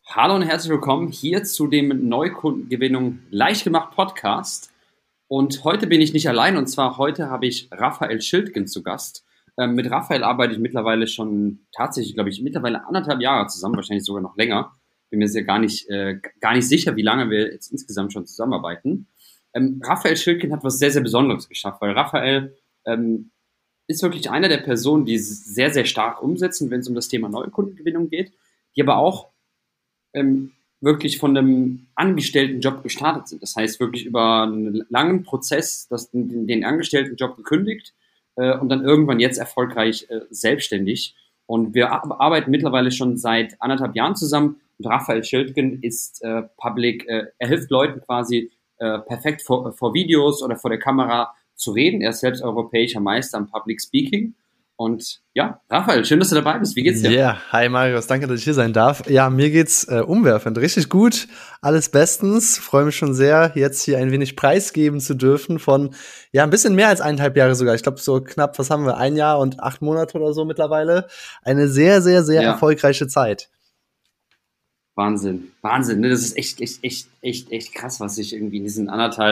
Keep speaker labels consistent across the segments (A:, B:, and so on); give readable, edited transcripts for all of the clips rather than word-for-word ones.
A: Hallo und herzlich willkommen hier zu dem Neukundengewinnung leicht gemacht Podcast. Und heute bin ich nicht allein, und zwar heute habe ich Raphael Schildgen zu Gast. Mit Raphael arbeite ich mittlerweile schon tatsächlich, glaube ich, mittlerweile 1,5 Jahre zusammen, wahrscheinlich sogar noch länger. Bin mir sehr gar nicht sicher, wie lange wir jetzt insgesamt schon zusammenarbeiten. Raphael Schildgen hat was sehr, sehr Besonderes geschafft, weil Raphael ist wirklich einer der Personen, die sehr, sehr stark umsetzen, wenn es um das Thema Neukundengewinnung geht, die aber auch wirklich von einem Angestelltenjob gestartet sind. Das heißt, wirklich über einen langen Prozess den Angestelltenjob gekündigt und dann irgendwann jetzt erfolgreich selbstständig. Und wir arbeiten mittlerweile schon seit 1,5 Jahren zusammen. Und Raphael Schildgen ist er hilft Leuten quasi perfekt vor Videos oder vor der Kamera zu reden. Er ist selbst europäischer Meister im Public Speaking. Und ja, Raphael, schön, dass du dabei bist. Wie geht's dir?
B: Ja, hi Marius, danke, dass ich hier sein darf. Ja, mir geht's umwerfend, richtig gut, alles bestens. Freue mich schon sehr, jetzt hier ein wenig preisgeben zu dürfen von, ja, ein bisschen mehr als 1,5 Jahre sogar. Ich glaube, so knapp, was haben wir, 1 Jahr und 8 Monate oder so mittlerweile. Eine sehr, sehr, sehr erfolgreiche Zeit.
A: Wahnsinn, Ne? Das ist echt krass, was sich irgendwie in diesen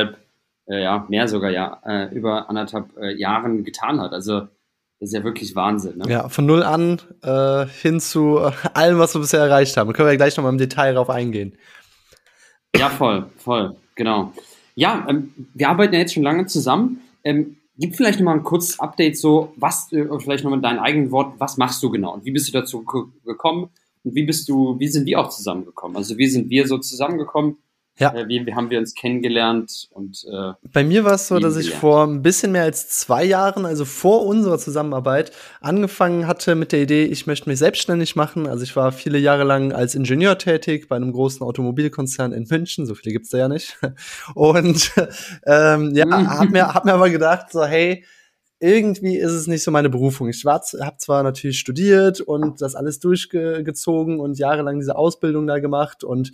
A: mehr sogar, über 1,5 Jahren getan hat. Also, das ist ja wirklich Wahnsinn, ne?
B: Ja, von null an hin zu allem, was wir bisher erreicht haben. Da können wir ja gleich noch mal im Detail drauf eingehen.
A: Ja, voll, genau. Ja, wir arbeiten ja jetzt schon lange zusammen. Gib vielleicht noch mal ein kurzes Update, so vielleicht noch mal in deinen eigenen Worten, was machst du genau und wie bist du dazu gekommen und wie sind wir auch zusammengekommen? Also wie sind wir so zusammengekommen?
B: Ja.
A: Wie haben wir uns kennengelernt? Und
B: bei mir war es so, dass ich vor ein bisschen mehr als 2 Jahren, also vor unserer Zusammenarbeit, angefangen hatte mit der Idee, ich möchte mich selbstständig machen. Also ich war viele Jahre lang als Ingenieur tätig bei einem großen Automobilkonzern in München, so viele gibt's da ja nicht. Und hab mir aber gedacht, so hey, irgendwie ist es nicht so meine Berufung. Ich habe zwar natürlich studiert und das alles durchgezogen und jahrelang diese Ausbildung da gemacht und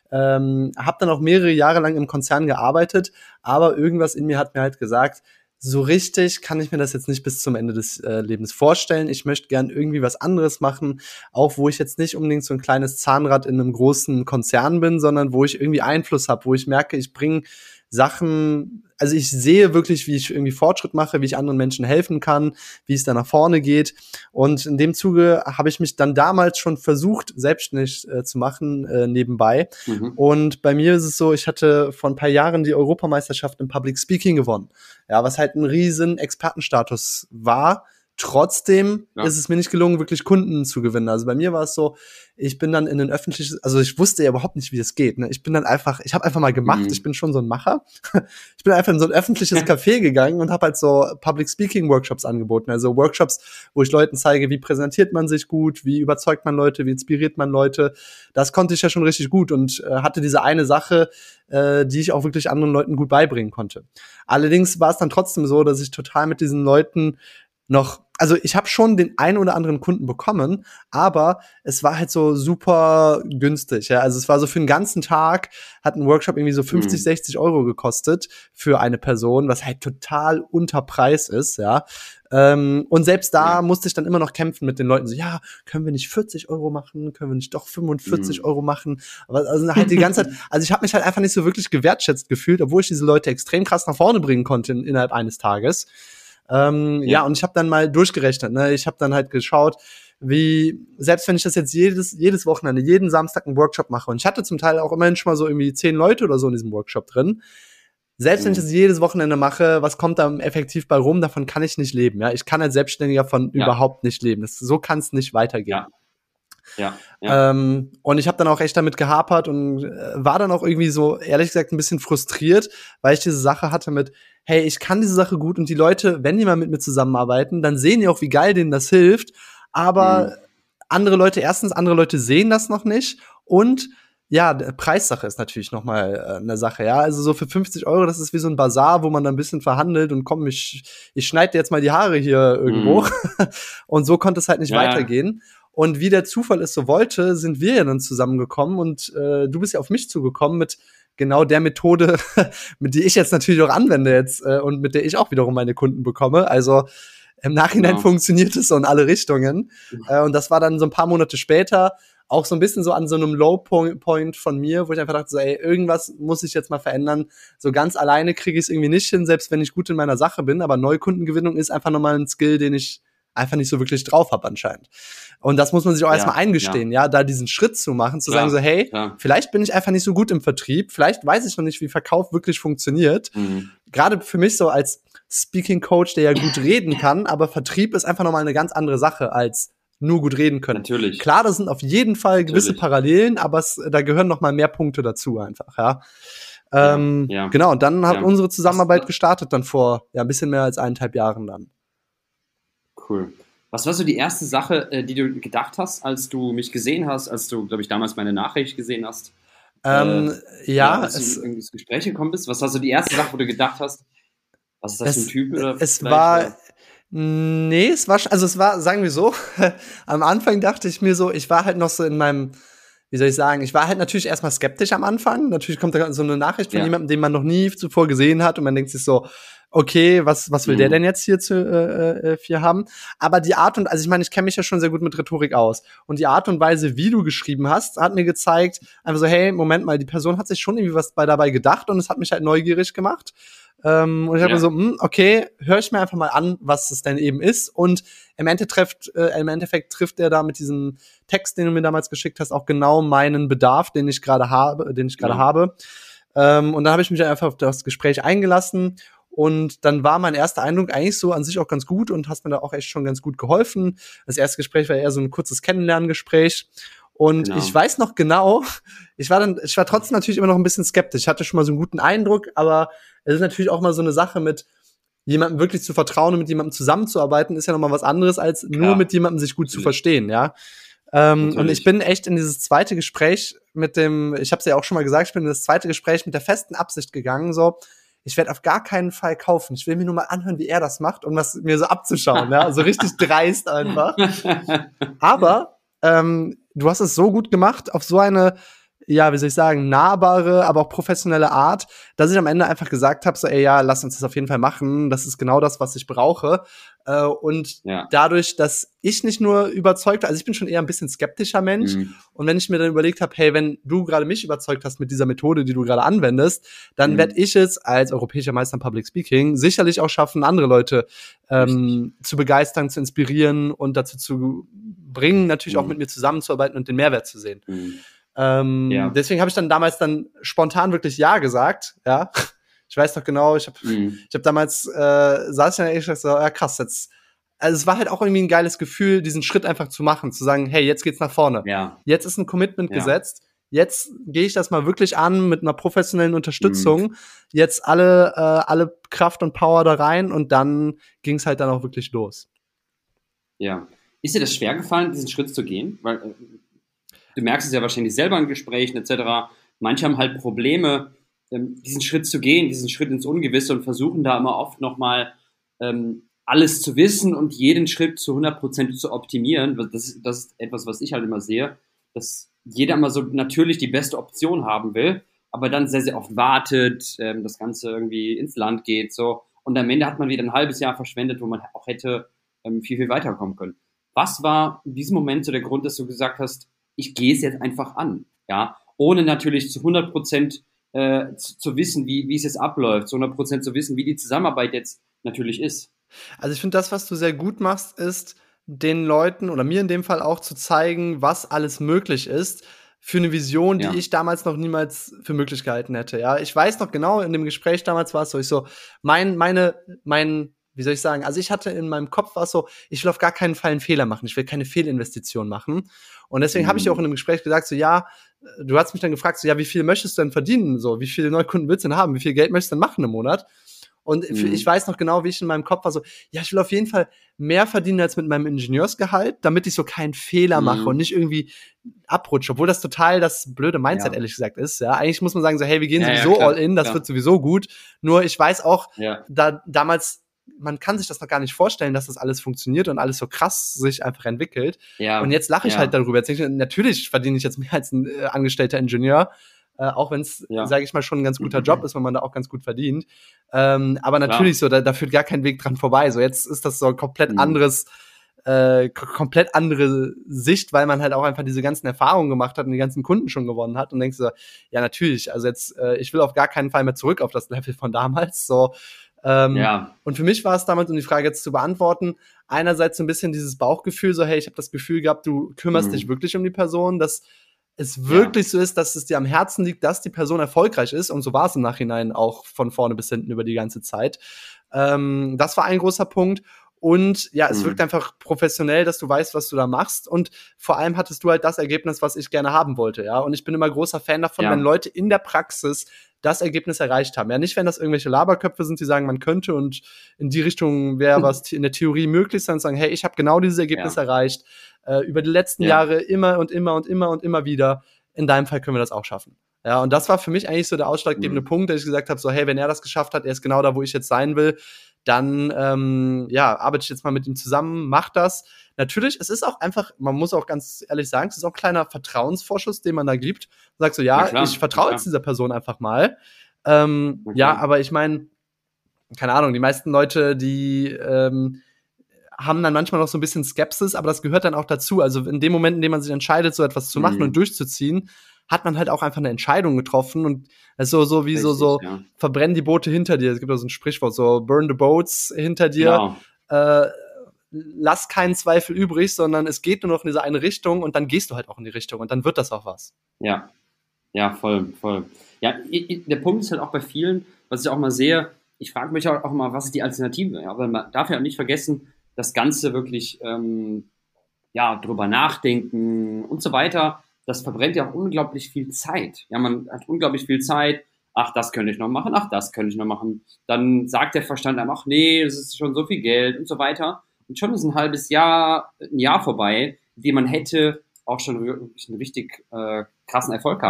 B: habe dann auch mehrere Jahre lang im Konzern gearbeitet, aber irgendwas in mir hat mir halt gesagt, so richtig kann ich mir das jetzt nicht bis zum Ende des Lebens vorstellen. Ich möchte gern irgendwie was anderes machen, auch wo ich jetzt nicht unbedingt so ein kleines Zahnrad in einem großen Konzern bin, sondern wo ich irgendwie Einfluss habe, wo ich merke, ich bringe Sachen, also ich sehe wirklich, wie ich irgendwie Fortschritt mache, wie ich anderen Menschen helfen kann, wie es da nach vorne geht. Und in dem Zuge habe ich mich dann damals schon versucht, selbstständig zu machen, nebenbei. Und bei mir ist es so, ich hatte vor ein paar Jahren die Europameisterschaft im Public Speaking gewonnen. Ja, was halt ein riesen Expertenstatus war. Trotzdem ist es mir nicht gelungen, wirklich Kunden zu gewinnen. Also bei mir war es so, ich bin dann in ein öffentliches, also ich wusste ja überhaupt nicht, wie das geht. Ne? Ich habe einfach mal gemacht, ich bin schon so ein Macher. Ich bin einfach in so ein öffentliches Café gegangen und habe halt so Public Speaking Workshops angeboten. Also Workshops, wo ich Leuten zeige, wie präsentiert man sich gut, wie überzeugt man Leute, wie inspiriert man Leute. Das konnte ich ja schon richtig gut und hatte diese eine Sache, die ich auch wirklich anderen Leuten gut beibringen konnte. Allerdings war es dann trotzdem so, dass ich total mit diesen Leuten also ich habe schon den einen oder anderen Kunden bekommen, aber es war halt so super günstig. Ja? Also es war so für einen ganzen Tag, hat ein Workshop irgendwie so 50, 60 Euro gekostet für eine Person, was halt total unter Preis ist. Ja. Und selbst da musste ich dann immer noch kämpfen mit den Leuten, so ja, können wir nicht 40 Euro machen, können wir nicht doch 45 Euro machen. Aber also halt die ganze Zeit, also ich habe mich halt einfach nicht so wirklich gewertschätzt gefühlt, obwohl ich diese Leute extrem krass nach vorne bringen konnte innerhalb eines Tages. Und ich habe dann mal durchgerechnet, ne? Ich habe dann halt geschaut, selbst wenn ich das jetzt jedes Wochenende, jeden Samstag einen Workshop mache, und ich hatte zum Teil auch immerhin schon mal so irgendwie 10 Leute oder so in diesem Workshop drin, selbst wenn ich das jedes Wochenende mache, was kommt da effektiv bei rum, davon kann ich nicht leben, ja? Ich kann als Selbstständiger überhaupt nicht leben. So kann es nicht weitergehen. Und ich habe dann auch echt damit gehapert und war dann auch irgendwie so, ehrlich gesagt, ein bisschen frustriert, weil ich diese Sache hatte mit, hey, ich kann diese Sache gut und die Leute, wenn die mal mit mir zusammenarbeiten, dann sehen die auch, wie geil denen das hilft, aber andere Leute sehen das noch nicht und ja, Preissache ist natürlich noch mal eine Sache, ja. Also so für 50 Euro, das ist wie so ein Bazar, wo man dann ein bisschen verhandelt und komm, ich schneide dir jetzt mal die Haare hier irgendwo. Und so konnte es halt nicht weitergehen. Und wie der Zufall es so wollte, sind wir ja dann zusammengekommen und du bist ja auf mich zugekommen mit genau der Methode, mit die ich jetzt natürlich auch anwende jetzt und mit der ich auch wiederum meine Kunden bekomme. Also im Nachhinein funktioniert es so in alle Richtungen. Und das war dann so ein paar Monate später. auch so ein bisschen so an so einem Low-Point von mir, wo ich einfach dachte, so, ey, irgendwas muss ich jetzt mal verändern. So ganz alleine kriege ich es irgendwie nicht hin, selbst wenn ich gut in meiner Sache bin. Aber Neukundengewinnung ist einfach nochmal ein Skill, den ich einfach nicht so wirklich drauf habe anscheinend. Und das muss man sich auch erstmal eingestehen, da diesen Schritt zu machen, zu sagen so, hey, vielleicht bin ich einfach nicht so gut im Vertrieb, vielleicht weiß ich noch nicht, wie Verkauf wirklich funktioniert. Gerade für mich so als Speaking Coach, der ja gut reden kann, aber Vertrieb ist einfach nochmal eine ganz andere Sache als nur gut reden können.
A: Natürlich.
B: Klar, das sind auf jeden Fall gewisse Parallelen, aber da gehören nochmal mehr Punkte dazu einfach, Genau, und dann hat unsere Zusammenarbeit gestartet dann vor ein bisschen mehr als 1,5 Jahren dann.
A: Cool. Was war so die erste Sache, die du gedacht hast, als du mich gesehen hast, als du, glaube ich, damals meine Nachricht gesehen hast? Als du in das Gespräch gekommen bist? Was war so die erste Sache, wo du gedacht hast, was ist das für ein Typ?
B: Es war, sagen wir so, am Anfang dachte ich mir so, ich war halt noch so in meinem, wie soll ich sagen, ich war halt natürlich erstmal skeptisch am Anfang. Natürlich kommt da so eine Nachricht von jemandem, den man noch nie zuvor gesehen hat und man denkt sich so, okay, was will der denn jetzt hier für haben? Aber die Art und, also ich meine, ich kenne mich ja schon sehr gut mit Rhetorik aus. Und die Art und Weise, wie du geschrieben hast, hat mir gezeigt, einfach so, hey, Moment mal, die Person hat sich schon irgendwie was dabei gedacht und es hat mich halt neugierig gemacht. Und ich habe mir so, okay, höre ich mir einfach mal an, was es denn eben ist. Und im Endeffekt trifft der da mit diesem Text, den du mir damals geschickt hast, auch genau meinen Bedarf, den ich gerade habe. Und dann habe ich mich einfach auf das Gespräch eingelassen. Und dann war mein erster Eindruck eigentlich so an sich auch ganz gut und hast mir da auch echt schon ganz gut geholfen. Das erste Gespräch war eher so ein kurzes Kennenlerngespräch. Und ich weiß noch genau, ich war trotzdem natürlich immer noch ein bisschen skeptisch. Ich hatte schon mal so einen guten Eindruck, aber es ist natürlich auch mal so eine Sache mit jemandem wirklich zu vertrauen und mit jemandem zusammenzuarbeiten, ist ja noch mal was anderes, als nur mit jemandem sich gut zu verstehen, und ich bin echt in dieses zweite Gespräch ich habe es ja auch schon mal gesagt, ich bin in das zweite Gespräch mit der festen Absicht gegangen, so, ich werde auf gar keinen Fall kaufen. Ich will mir nur mal anhören, wie er das macht, um das mir so abzuschauen, so richtig dreist einfach. Aber du hast es so gut gemacht, auf so eine, wie soll ich sagen, nahbare, aber auch professionelle Art, dass ich am Ende einfach gesagt habe, so, lass uns das auf jeden Fall machen. Das ist genau das, was ich brauche. Und dadurch, dass ich nicht nur überzeugt war, also ich bin schon eher ein bisschen skeptischer Mensch. Und wenn ich mir dann überlegt habe, hey, wenn du gerade mich überzeugt hast mit dieser Methode, die du gerade anwendest, dann werde ich es als europäischer Meister in Public Speaking sicherlich auch schaffen, andere Leute zu begeistern, zu inspirieren und dazu zu bringen, natürlich auch mit mir zusammenzuarbeiten und den Mehrwert zu sehen. Deswegen habe ich dann damals spontan wirklich Ja gesagt, Ich weiß doch genau, ich hab damals, saß ich in der Ecke und so, krass, jetzt, also es war halt auch irgendwie ein geiles Gefühl, diesen Schritt einfach zu machen, zu sagen, hey, jetzt geht's nach vorne. Jetzt ist ein Commitment gesetzt, jetzt gehe ich das mal wirklich an mit einer professionellen Unterstützung, jetzt alle Kraft und Power da rein und dann ging's halt dann auch wirklich los.
A: Ja. Ist dir das schwer gefallen, diesen Schritt zu gehen? Weil du merkst es ja wahrscheinlich selber in Gesprächen etc. Manche haben halt Probleme, diesen Schritt zu gehen, diesen Schritt ins Ungewisse und versuchen da immer oft nochmal alles zu wissen und jeden Schritt zu 100% zu optimieren. Das ist etwas, was ich halt immer sehe, dass jeder immer so natürlich die beste Option haben will, aber dann sehr, sehr oft wartet, das Ganze irgendwie ins Land geht, so. Und am Ende hat man wieder ein halbes Jahr verschwendet, wo man auch hätte viel, viel weiterkommen können. Was war in diesem Moment so der Grund, dass du gesagt hast, ich gehe es jetzt einfach an, ohne natürlich zu 100% zu wissen, wie es jetzt abläuft, zu 100% zu wissen, wie die Zusammenarbeit jetzt natürlich ist?
B: Also ich finde, das, was du sehr gut machst, ist, den Leuten oder mir in dem Fall auch zu zeigen, was alles möglich ist für eine Vision, die ich damals noch niemals für möglich gehalten hätte. Ich weiß noch genau, in dem Gespräch damals war es so, wie soll ich sagen, also ich hatte in meinem Kopf war es so, ich will auf gar keinen Fall einen Fehler machen, ich will keine Fehlinvestition machen. Und deswegen habe ich auch in dem Gespräch gesagt, so, du hast mich dann gefragt, so, wie viel möchtest du denn verdienen, so, wie viele Neukunden willst du denn haben, wie viel Geld möchtest du denn machen im Monat? Und ich weiß noch genau, wie ich in meinem Kopf war, so, ich will auf jeden Fall mehr verdienen als mit meinem Ingenieursgehalt, damit ich so keinen Fehler mache und nicht irgendwie abrutsche, obwohl das total das blöde Mindset, ehrlich gesagt, ist, Eigentlich muss man sagen, so, hey, wir gehen sowieso all in, das wird sowieso gut. Nur ich weiß auch, damals, man kann sich das noch gar nicht vorstellen, dass das alles funktioniert und alles so krass sich einfach entwickelt. Und jetzt lache ich halt darüber. Jetzt denke ich, natürlich verdiene ich jetzt mehr als ein angestellter Ingenieur, auch wenn es, sage ich mal, schon ein ganz guter Job ist, wenn man da auch ganz gut verdient. Aber natürlich so, da führt gar kein Weg dran vorbei. So, jetzt ist das so ein komplett anderes komplett andere Sicht, weil man halt auch einfach diese ganzen Erfahrungen gemacht hat und die ganzen Kunden schon gewonnen hat und denkst so, ja natürlich, also jetzt, ich will auf gar keinen Fall mehr zurück auf das Level von damals, so. Und für mich war es damals, um die Frage jetzt zu beantworten, einerseits so ein bisschen dieses Bauchgefühl, so hey, ich habe das Gefühl gehabt, du kümmerst dich wirklich um die Person, dass es wirklich so ist, dass es dir am Herzen liegt, dass die Person erfolgreich ist, und so war es im Nachhinein auch von vorne bis hinten über die ganze Zeit. Das war ein großer Punkt. Und ja, es wirkt einfach professionell, dass du weißt, was du da machst. Und vor allem hattest du halt das Ergebnis, was ich gerne haben wollte, ja. Und ich bin immer großer Fan davon, wenn Leute in der Praxis das Ergebnis erreicht haben. Ja, nicht, wenn das irgendwelche Laberköpfe sind, die sagen, man könnte und in die Richtung wäre was in der Theorie möglich, sondern sagen, hey, ich habe genau dieses Ergebnis erreicht. Über die letzten Jahre immer und immer und immer und immer wieder. In deinem Fall können wir das auch schaffen. Ja, und das war für mich eigentlich so der ausschlaggebende Punkt, dass ich gesagt habe, so hey, wenn er das geschafft hat, er ist genau da, wo ich jetzt sein will, dann arbeite ich jetzt mal mit ihm zusammen, mach das. Natürlich, es ist auch einfach, man muss auch ganz ehrlich sagen, es ist auch ein kleiner Vertrauensvorschuss, den man da gibt. Man sagt so, ich vertraue jetzt dieser Person einfach mal. Ja, aber ich meine, keine Ahnung, die meisten Leute, die haben dann manchmal noch so ein bisschen Skepsis, aber das gehört dann auch dazu. Also in dem Moment, in dem man sich entscheidet, so etwas zu machen und durchzuziehen, hat man halt auch einfach eine Entscheidung getroffen, und es ist so wie verbrennen die Boote hinter dir. Es gibt auch so ein Sprichwort, so burn the boats hinter dir. Genau. Lass keinen Zweifel übrig, sondern es geht nur noch in diese eine Richtung, und dann gehst du halt auch in die Richtung und dann wird das auch was.
A: Ja, voll. Ja, der Punkt ist halt auch bei vielen, was ich auch mal sehe, ich frage mich auch mal, was ist die Alternative? Ja, weil man darf ja auch nicht vergessen, das Ganze wirklich drüber nachdenken und so weiter, das verbrennt ja auch unglaublich viel Zeit. Ja, man hat unglaublich viel Zeit. Ach, das könnte ich noch machen. Ach, das könnte ich noch machen. Dann sagt der Verstand einem, ach nee, das ist schon so viel Geld und so weiter. Und schon ist ein Jahr vorbei, in dem man hätte auch schon wirklich einen richtig krassen Erfolg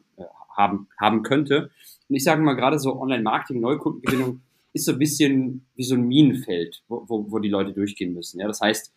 A: haben könnte. Und ich sage mal, gerade so Online-Marketing, Neukundengewinnung ist so ein bisschen wie so ein Minenfeld, wo die Leute durchgehen müssen. Ja, das heißt,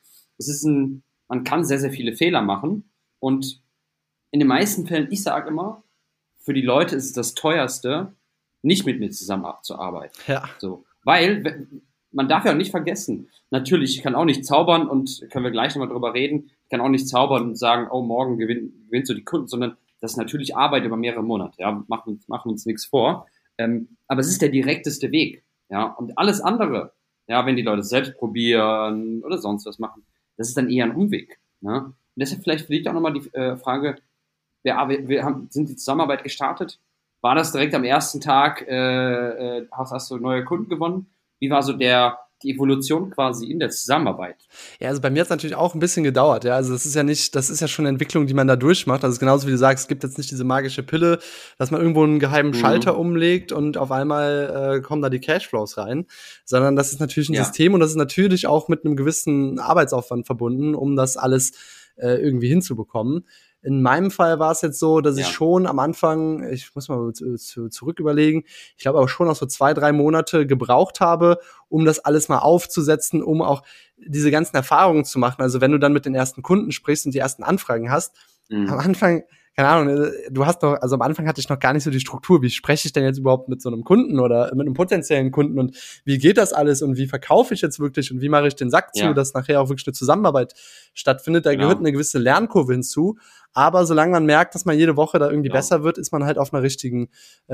A: man kann sehr, sehr viele Fehler machen, und in den meisten Fällen, ich sage immer, für die Leute ist es das Teuerste, nicht mit mir zusammenzuarbeiten.
B: Ja.
A: So, weil man darf ja auch nicht vergessen, natürlich, ich kann auch nicht zaubern, und können wir gleich nochmal drüber reden, ich kann auch nicht zaubern und sagen, oh, morgen gewinnst du die Kunden, sondern das ist natürlich Arbeit über mehrere Monate. Ja, machen uns nichts vor. Aber es ist der direkteste Weg. Ja, und alles andere, ja, wenn die Leute es selbst probieren oder sonst was machen, das ist dann eher ein Umweg. Ja? Und deshalb vielleicht für dich auch nochmal die Frage, sind die Zusammenarbeit gestartet? War das direkt am ersten Tag, hast du neue Kunden gewonnen? Wie war so die Evolution quasi in der Zusammenarbeit?
B: Ja, also bei mir hat es natürlich auch ein bisschen gedauert, ja. Also das ist ja schon eine Entwicklung, die man da durchmacht. Also genauso wie du sagst, es gibt jetzt nicht diese magische Pille, dass man irgendwo einen geheimen Schalter umlegt und auf einmal kommen da die Cashflows rein, sondern das ist natürlich ein System, und das ist natürlich auch mit einem gewissen Arbeitsaufwand verbunden, um das alles irgendwie hinzubekommen. In meinem Fall war es jetzt so, dass ich schon am Anfang, ich muss mal zurück überlegen, ich glaube aber schon auch so 2-3 Monate gebraucht habe, um das alles mal aufzusetzen, um auch diese ganzen Erfahrungen zu machen. Also wenn du dann mit den ersten Kunden sprichst und die ersten Anfragen hast, am Anfang, keine Ahnung, also am Anfang hatte ich noch gar nicht so die Struktur, wie spreche ich denn jetzt überhaupt mit so einem Kunden oder mit einem potenziellen Kunden, und wie geht das alles und wie verkaufe ich jetzt wirklich und wie mache ich den Sack zu, dass nachher auch wirklich eine Zusammenarbeit stattfindet. Da gehört eine gewisse Lernkurve hinzu, aber solange man merkt, dass man jede Woche da irgendwie besser wird, ist man halt auf einer richtigen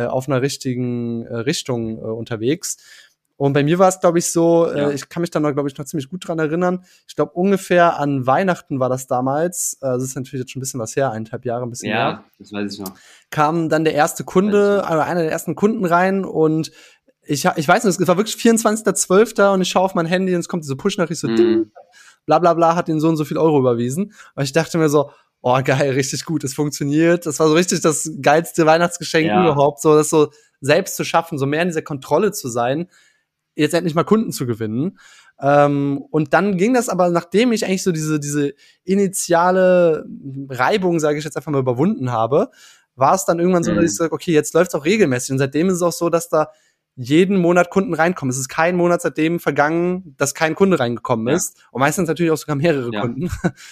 B: Richtung unterwegs. Und bei mir war es, glaube ich, so, ich kann mich da noch, glaube ich, noch ziemlich gut dran erinnern. Ich glaube, ungefähr an Weihnachten war das damals. Das ist natürlich jetzt schon ein bisschen was her, 1,5 Jahre, ein bisschen mehr.
A: Ja, das weiß ich noch.
B: Kam dann der erste Kunde, also einer der ersten Kunden rein, und ich weiß nicht, es war wirklich 24.12. und ich schaue auf mein Handy und es kommt diese Push-Nachricht so, bla bla bla, hat ihnen so und so viel Euro überwiesen. Und ich dachte mir so, oh geil, richtig gut, es funktioniert. Das war so richtig das geilste Weihnachtsgeschenk überhaupt, so das so selbst zu schaffen, so mehr in dieser Kontrolle zu sein, jetzt endlich mal Kunden zu gewinnen. Und dann ging das aber, nachdem ich eigentlich so diese initiale Reibung, sage ich jetzt einfach mal, überwunden habe, war es dann irgendwann so, dass ich sage, okay, jetzt läuft's auch regelmäßig. Und seitdem ist es auch so, dass da jeden Monat Kunden reinkommen. Es ist kein Monat seitdem vergangen, dass kein Kunde reingekommen ist. Und meistens natürlich auch sogar mehrere Kunden.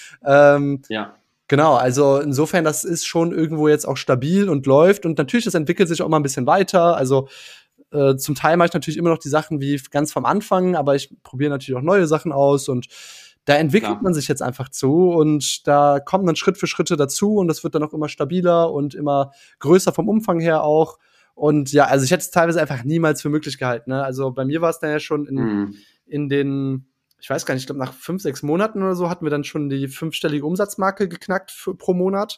B: Genau, also insofern, das ist schon irgendwo jetzt auch stabil und läuft. Und natürlich, das entwickelt sich auch mal ein bisschen weiter. Also zum Teil mache ich natürlich immer noch die Sachen wie ganz vom Anfang, aber ich probiere natürlich auch neue Sachen aus, und da entwickelt man sich jetzt einfach zu und da kommen dann Schritt für Schritte dazu und das wird dann auch immer stabiler und immer größer vom Umfang her auch. Und ja, also ich hätte es teilweise einfach niemals für möglich gehalten. Ne? Also bei mir war es dann ja schon in den, ich weiß gar nicht, ich glaube nach 5, 6 Monaten oder so hatten wir dann schon die 5-stellige Umsatzmarke geknackt pro Monat.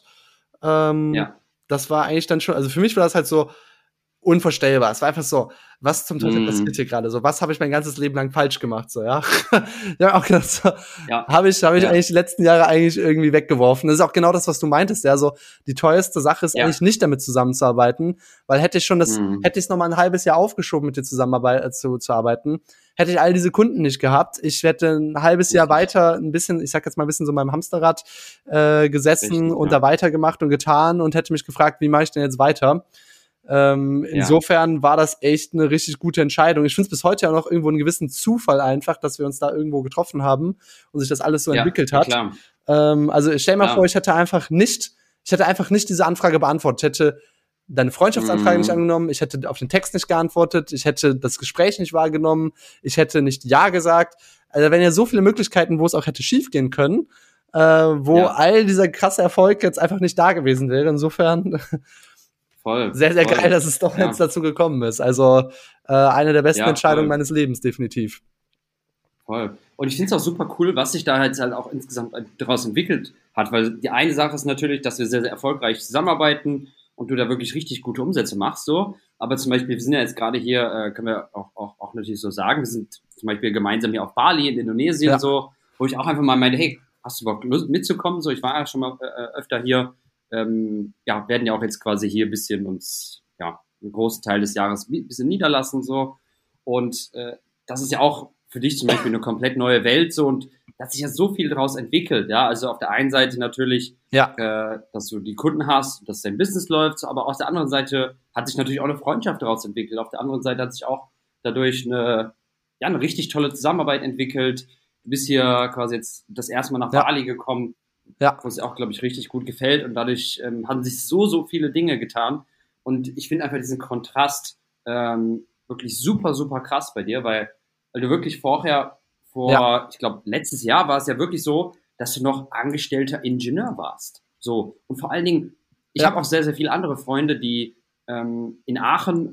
B: Das war eigentlich dann schon, also für mich war das halt so unvorstellbar. Es war einfach so, was zum Teufel passiert hier gerade? So, was habe ich mein ganzes Leben lang falsch gemacht? So, ja. Ja, auch gedacht, so, habe ich eigentlich die letzten Jahre eigentlich irgendwie weggeworfen. Das ist auch genau das, was du meintest, ja. So, die teuerste Sache ist eigentlich nicht damit zusammenzuarbeiten, weil hätte ich es noch mal ein halbes Jahr aufgeschoben, mit dir zu arbeiten, hätte ich all diese Kunden nicht gehabt. Ich hätte ein halbes Jahr weiter ein bisschen, ich sag jetzt mal ein bisschen so in meinem Hamsterrad gesessen und da weitergemacht und getan und hätte mich gefragt, wie mache ich denn jetzt weiter? Insofern war das echt eine richtig gute Entscheidung. Ich finde es bis heute ja noch irgendwo einen gewissen Zufall einfach, dass wir uns da irgendwo getroffen haben und sich das alles so entwickelt hat. Also ich stell mir vor, ich hätte einfach nicht diese Anfrage beantwortet. Ich hätte deine Freundschaftsanfrage nicht angenommen, ich hätte auf den Text nicht geantwortet, ich hätte das Gespräch nicht wahrgenommen, ich hätte nicht Ja gesagt. Also wenn ja so viele Möglichkeiten, wo es auch hätte schief gehen können, all dieser krasse Erfolg jetzt einfach nicht da gewesen wäre. Insofern sehr, sehr geil, dass es doch jetzt dazu gekommen ist. Also eine der besten Entscheidungen meines Lebens, definitiv.
A: Voll. Und ich finde es auch super cool, was sich da halt auch insgesamt daraus entwickelt hat, weil die eine Sache ist natürlich, dass wir sehr, sehr erfolgreich zusammenarbeiten und du da wirklich richtig gute Umsätze machst, so. Aber zum Beispiel, wir sind ja jetzt gerade hier, können wir auch natürlich so sagen, wir sind zum Beispiel gemeinsam hier auf Bali in Indonesien, so, wo ich auch einfach mal meinte, hey, hast du überhaupt Lust mitzukommen? So, ich war ja schon mal öfter hier. Werden ja auch jetzt quasi hier ein bisschen uns, einen großen Teil des Jahres ein bisschen niederlassen, so. Und das ist ja auch für dich zum Beispiel eine komplett neue Welt, so. Und da hat sich ja so viel daraus entwickelt, ja. Also auf der einen Seite natürlich, dass du die Kunden hast, dass dein Business läuft, so, aber auf der anderen Seite hat sich natürlich auch eine Freundschaft daraus entwickelt. Auf der anderen Seite hat sich auch dadurch eine richtig tolle Zusammenarbeit entwickelt. Du bist hier quasi jetzt das erste Mal nach Bali gekommen, wo es auch, glaube ich, richtig gut gefällt. Und dadurch haben sich so viele Dinge getan. Und ich finde einfach diesen Kontrast wirklich super, super krass bei dir, weil du wirklich ich glaube, letztes Jahr war es ja wirklich so, dass du noch angestellter Ingenieur warst. So. Und vor allen Dingen, ich habe auch sehr, sehr viele andere Freunde, die in Aachen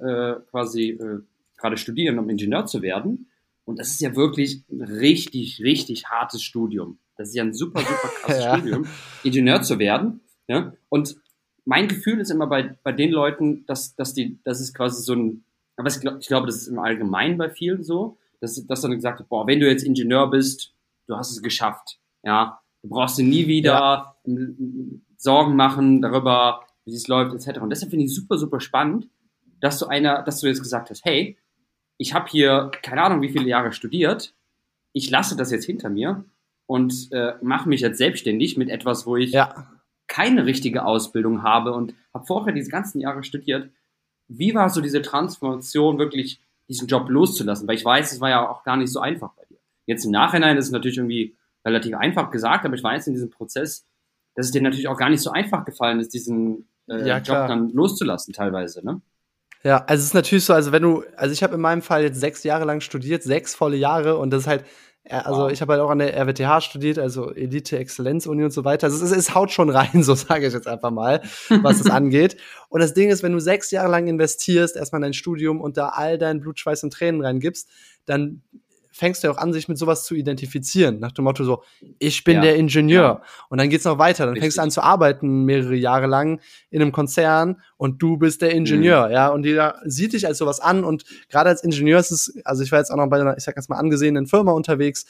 A: gerade studieren, um Ingenieur zu werden. Und das ist ja wirklich ein richtig, richtig hartes Studium. Das ist ja ein super, super krasses Studium, Ingenieur zu werden. Ja? Und mein Gefühl ist immer bei den Leuten, dass es quasi so ein, aber ich glaube, das ist im Allgemeinen bei vielen so, dass dann gesagt wird, wenn du jetzt Ingenieur bist, du hast es geschafft. Ja, du brauchst dir nie wieder Sorgen machen darüber, wie es läuft, etc. Und deshalb finde ich super, super spannend, dass du jetzt gesagt hast, hey, ich habe hier keine Ahnung, wie viele Jahre studiert, ich lasse das jetzt hinter mir und mache mich jetzt selbstständig mit etwas, wo ich keine richtige Ausbildung habe und habe vorher diese ganzen Jahre studiert. Wie war so diese Transformation, wirklich diesen Job loszulassen? Weil ich weiß, es war ja auch gar nicht so einfach bei dir. Jetzt im Nachhinein ist es natürlich irgendwie relativ einfach gesagt, aber ich weiß in diesem Prozess, dass es dir natürlich auch gar nicht so einfach gefallen ist, diesen Job dann loszulassen teilweise, ne?
B: Ja, also es ist natürlich so, also ich habe in meinem Fall jetzt 6 Jahre lang studiert, 6 volle Jahre und das ist halt, ich habe halt auch an der RWTH studiert, also Elite Exzellenz Uni und so weiter. Also es haut schon rein, so sage ich jetzt einfach mal, was das angeht. Und das Ding ist, wenn du 6 Jahre lang investierst, erstmal in dein Studium und da all dein Blut, Schweiß und Tränen reingibst, dann fängst du auch an, sich mit sowas zu identifizieren. Nach dem Motto so, ich bin der Ingenieur. Und dann geht's noch weiter. Dann fängst du an zu arbeiten mehrere Jahre lang in einem Konzern und du bist der Ingenieur. Ja, und jeder sieht dich als sowas an. Und gerade als Ingenieur ist es, also ich war jetzt auch noch bei einer, ich sag jetzt mal, angesehenen Firma unterwegs.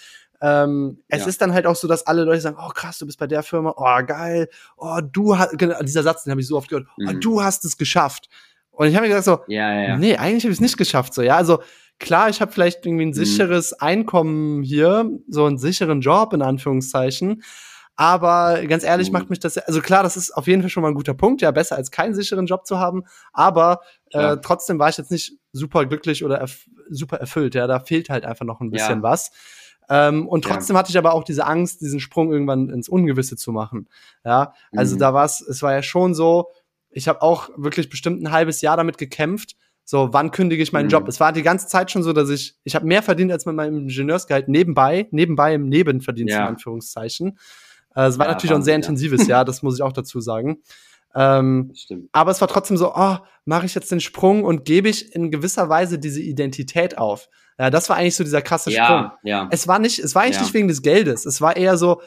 B: Es ist dann halt auch so, dass alle Leute sagen, oh krass, du bist bei der Firma, oh geil, oh dieser Satz, den habe ich so oft gehört, oh du hast es geschafft. Und ich habe mir gesagt so, nee, eigentlich habe ich es nicht geschafft. So, ja, also klar, ich habe vielleicht irgendwie ein sicheres Einkommen hier, so einen sicheren Job in Anführungszeichen, aber ganz ehrlich macht mich das, also klar, das ist auf jeden Fall schon mal ein guter Punkt, ja, besser als keinen sicheren Job zu haben, aber trotzdem war ich jetzt nicht super glücklich oder super erfüllt, ja, da fehlt halt einfach noch ein bisschen was. Und trotzdem hatte ich aber auch diese Angst, diesen Sprung irgendwann ins Ungewisse zu machen, ja, also es war ja schon so, ich habe auch wirklich bestimmt ein halbes Jahr damit gekämpft, So, wann kündige ich meinen Job? Es war die ganze Zeit schon so, dass ich habe mehr verdient als mit meinem Ingenieursgehalt nebenbei im Nebenverdienst, in Anführungszeichen. Es war natürlich auch ein sehr intensives Jahr, das muss ich auch dazu sagen. Aber es war trotzdem so, mache ich jetzt den Sprung und gebe ich in gewisser Weise diese Identität auf. Ja, das war eigentlich so dieser krasse Sprung.
A: Ja.
B: Es war eigentlich nicht wegen des Geldes. Es war eher so,